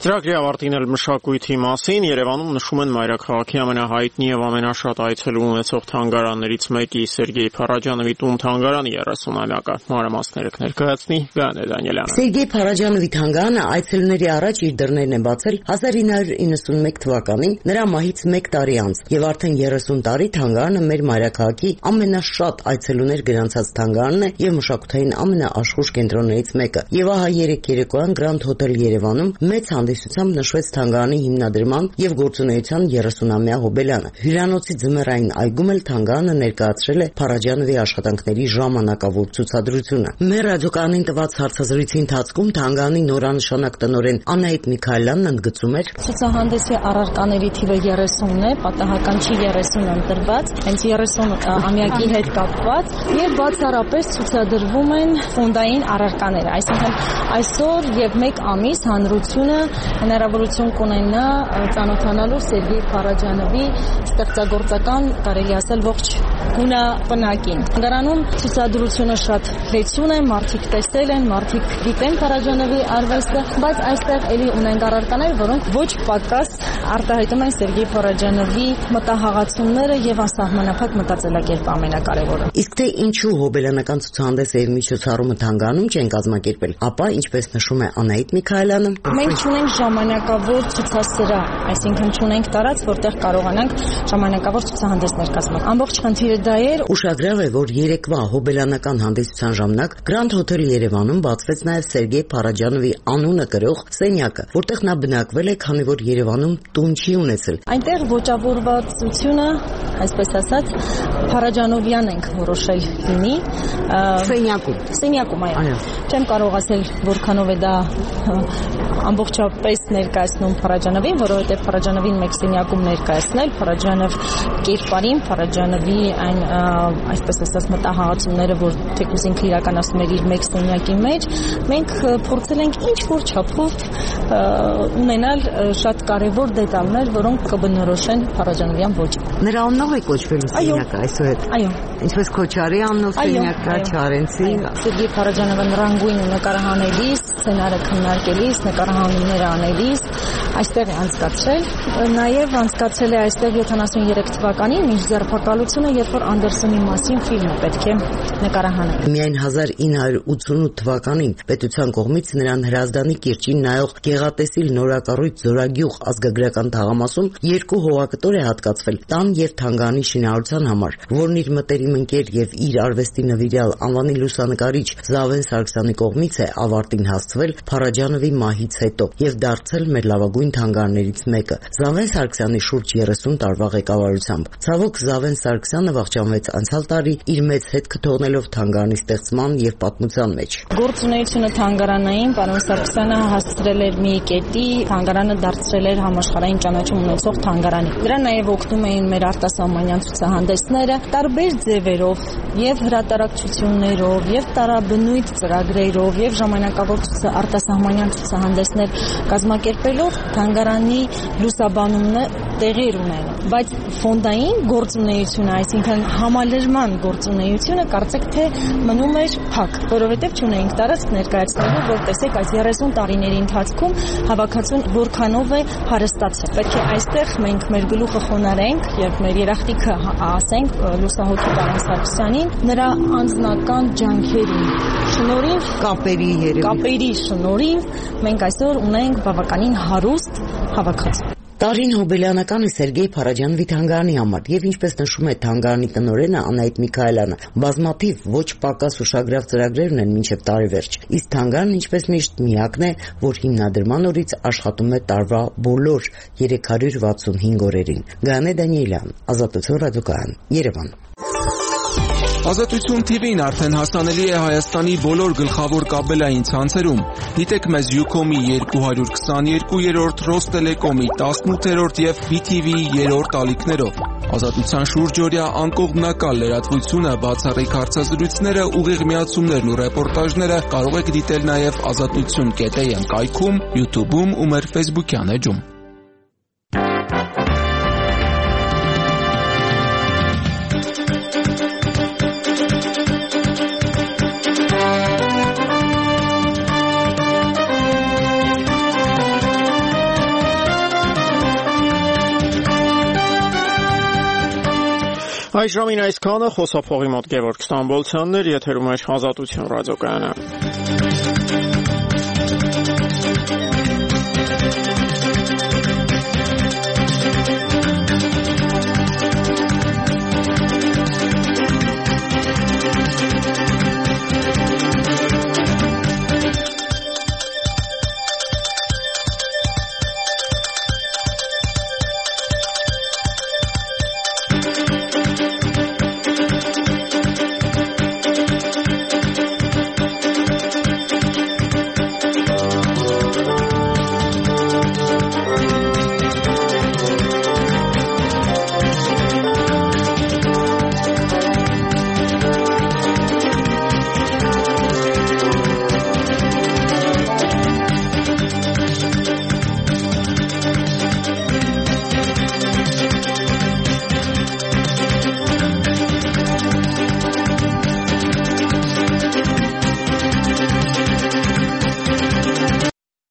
S1: Ծրագրի ավարտին էլ մշակույթի մասին Երևանում նշում են մայրաքաղաքի ամենահայտնի եւ ամենաշատ այցելու ունեցող թանգարաններից մեկի Սերգեյ Փարաջանովի տուն թանգարանի 30-ամյակը։ Մանրամասները կներկայացնի Գաներ Դանիելյանը։
S2: Սերգեյ Փարաջանովի թանգարանը այցելուների առաջ իր դռներն է բացել 1991 թվականին, նրա մահից 1 տարի անց, եւ արդեն 30 տարի թանգարանը մեր մայրաքաղաքի ամենաշատ այցելուներ գրանցած թանգարանն է եւ մշակութային ամենաաշխույժ կենտրոններից մեկը։ Եվ ահա երեք երեկոյան Grand Hotel Երևանում մեծ հանդիսությամբ նշվեց թանգարանի հիմնադրման եւ գործունեության 30-ամյա հոբելյանը։ Հյուրանոցի ձմեռային այգում էլ թանգարանը ներկայացրել է Փարաջանովի աշխատանքների ժամանակավոր ցուցադրությունը։ Մեր ռադիոկայանին տված հարցազրույցի ընթացքում թանգարանի նորանշանակ տնօրեն Անահիտ Միքայելյանն ընդգծում էր.
S3: Ցուցահանդեսի առարկաների թիվը 30 է, պատահական չի 30 ընտրված, հենց 30-ամյակի հետ կապված եւ բացառապես ցուցադրվում են ֆոնդային առարկաներ, այսինքն այսօր եւ 1 ամիս հանրությունը հնարավորություն կունենա ծանոթանալու Սերգեյ Փարաջանովի ստեղծագործական, կարելի ասել, ողջ գունապնակին։ Թանգարանում ցուցադրությունը շատ լեցուն է, մարդիկ տեսել են, մարդիկ գիտեն Փարաջանովի արվեստը, բայց այստեղ էլի ունենք առարկաներ, որոնք ոչ պակաս արտահայտում են Սերգեյ Փարաջանովի մտահղացումները եւ անսահմանափակ մտածելակերպը ամենակարևորը։
S2: Իսկ թե ինչու հոբելյանական ցուցահանդեսը եւ միջոցառումը թանգարանում չեն կազմակերպել, ապա ինչպես նշում է Անահիտ Միքայելյանը,
S3: մենք չունենք ժամանակավոր ցուցասրահ, այսինքն չունենք տարած, որտեղ կարողանանք ժամանակավոր ցուցահանդեսներ կազմել։ Ամբողջ խնդիրը դա էր։
S2: Ուշագրավ է, որ երեկվա հոբելյանական հանդիսության ժամանակ Grand Hotel Երևանում բացվեց նաև Սերգեյ Փարաջանովի անունը կրող սենյակը, որտեղ նա բնակվել է, քանի որ Երևանում տուն չի ունեցել։
S3: Այնտեղ ոճավորվածությունը, այսպես ասած, Փարաջանովյան ենք որոշել լինի։ Սենյակում, այո։ Չեմ կարող ասել, որքանով է դա ամբողջապես ներկայացնում Փարաջանովին, որովհետև Փարաջանովին մեկ սենյակում ներկայացնել, Փարաջանով կերպարին, Փարաջանովի այն այսպես ասած մտահղացումները, որ թեկուզ ինքը իրականացնում էր իր մեկ սենյակի մեջ, մենք փորձել ենք ինչ-որ չափով ունենալ շատ կարևոր դետալներ, որոնք կբնորոշեն Փարաջանովյան ոճը։
S2: Նրա անունով է կոչվելու սենյակը այսուհետ։
S3: Այո։
S2: Ինչպես Քոչարի անունով սենյակը, Չարենցի։
S3: Սերգեյ Փարաջանովը նռանգույն նկարահանելիս, սցենարը քննարկելիս, նկարահանումներ անելիս այստեղ է անցկացրել, նաև անցկացել է այստեղ 73 թվականին մինչ ձերբակալությունը, երբ որ Անդերսոնի մասին ֆիլմը պետք է նկարահանել։
S2: Միայն 1988 թվականին պետության կողմից նրան Հրազդանի կիրճին նայող գեղատեսիլ նորակառույց Զորագյուղ ազգագրական թաղամասում 2 հողակտոր է հատկացվել տան եւ թանգարանի շինարարության համար, որն իր մտերիմ ընկեր եւ իր արվեստի նվիրյալ անվանի լուսանկարիչ Զավեն Սարգսյանի կողմից է ավարտին հասցվել Փարաջանովի մահից հետո եւ դարձել մեր լավագույն թանգարներից մեկը Զավեն Սարգսյանի շուրջ 30 տարվա ղեկավարությամբ։ Ցավոք Զավեն Սարգսյանը վախճանվեց անցյալ տարի իր մեծ հետքը թողնելով թանգարանի ստեղծման եւ պատմության մեջ։
S3: Գործունեությունը թանգարանային պարոն Սարգսյանը հասցրել էր մի կետի, թանգարանը դարձրել էր համաշխարհային ճանաչում ունեցող թանգարանի։ Դրա նաեւ օգնում էին մեր արտասահմանյան ցուցահանդեսները տարբեր ձևերով եւ հրատարակչություններով եւ տարաբնույթ ծրագրերով եւ ժամանակավոր արտասահմանյան ցուցահանդեսներ կազմակերպելով թանգարանի լուսաբանումն տեղի ունեն, բայց ֆոնդային գործունեությունը, այսինքն համալրման գործունեությունը կարծեք թե մնում էր փակ, որովհետև չունեինք տարածք ներկայացնելու, որ տեսեք այս 30 տարիների ընթացքում հավաքածուն որքանով է հարստացել։ Պետք է այստեղ մենք մեր գլուխը խոնարհենք եւ մեր երախտիկը ասենք լուսահոգի պարոն Սարգսյանին, նրա անձնական ջանքերի շնորհիվ, կապերի շնորհիվ մենք այսօր ունենք բավականին հարուստ հավաքածու։
S2: Տարին հոբելյանական է Սերգեյ Փարաջանովի թանգարանի համար եւ ինչպես նշում է թանգարանի տնօրենը Անահիտ Միքայելյանը, բազմաթիվ ոչ պակաս ուշագրավ ծրագրեր ունեն մինչեւ տարեվերջ։ Իսկ թանգարանը ինչպես միշտ միակն է, որ հիմնադրման օրից աշխատում է տարվա բոլոր 365 օրերին։ Գաներ Դանիելյան, Ազատություն ռադիոկայան, Երևան։
S14: Ազատություն TV-ն արդեն հասանելի է Հայաստանի բոլոր գլխավոր կաբելային ցանցերում։ Դիտեք մեզ Ucom-ի 222-րդ, Ռոստելեկոմի 18-րդ եւ BTV-ի 3-րդ ալիքներով։ Ազատության շուրջօրյա անկողմնակալ լրատվությունը, բացառիկ հարցազրույցները, ուղիղ միացումներն ու ռեպորտաժները կարող եք դիտել նաեւ azatutsun.am կայքում, YouTube-ում ու մեր Facebook-յան էջում։
S1: Այժմին այսքանը խոսափողի մոտ Գևորգ Ստամբոլցյանն էր, եթերում է Ազատություն ռադիոկայանը։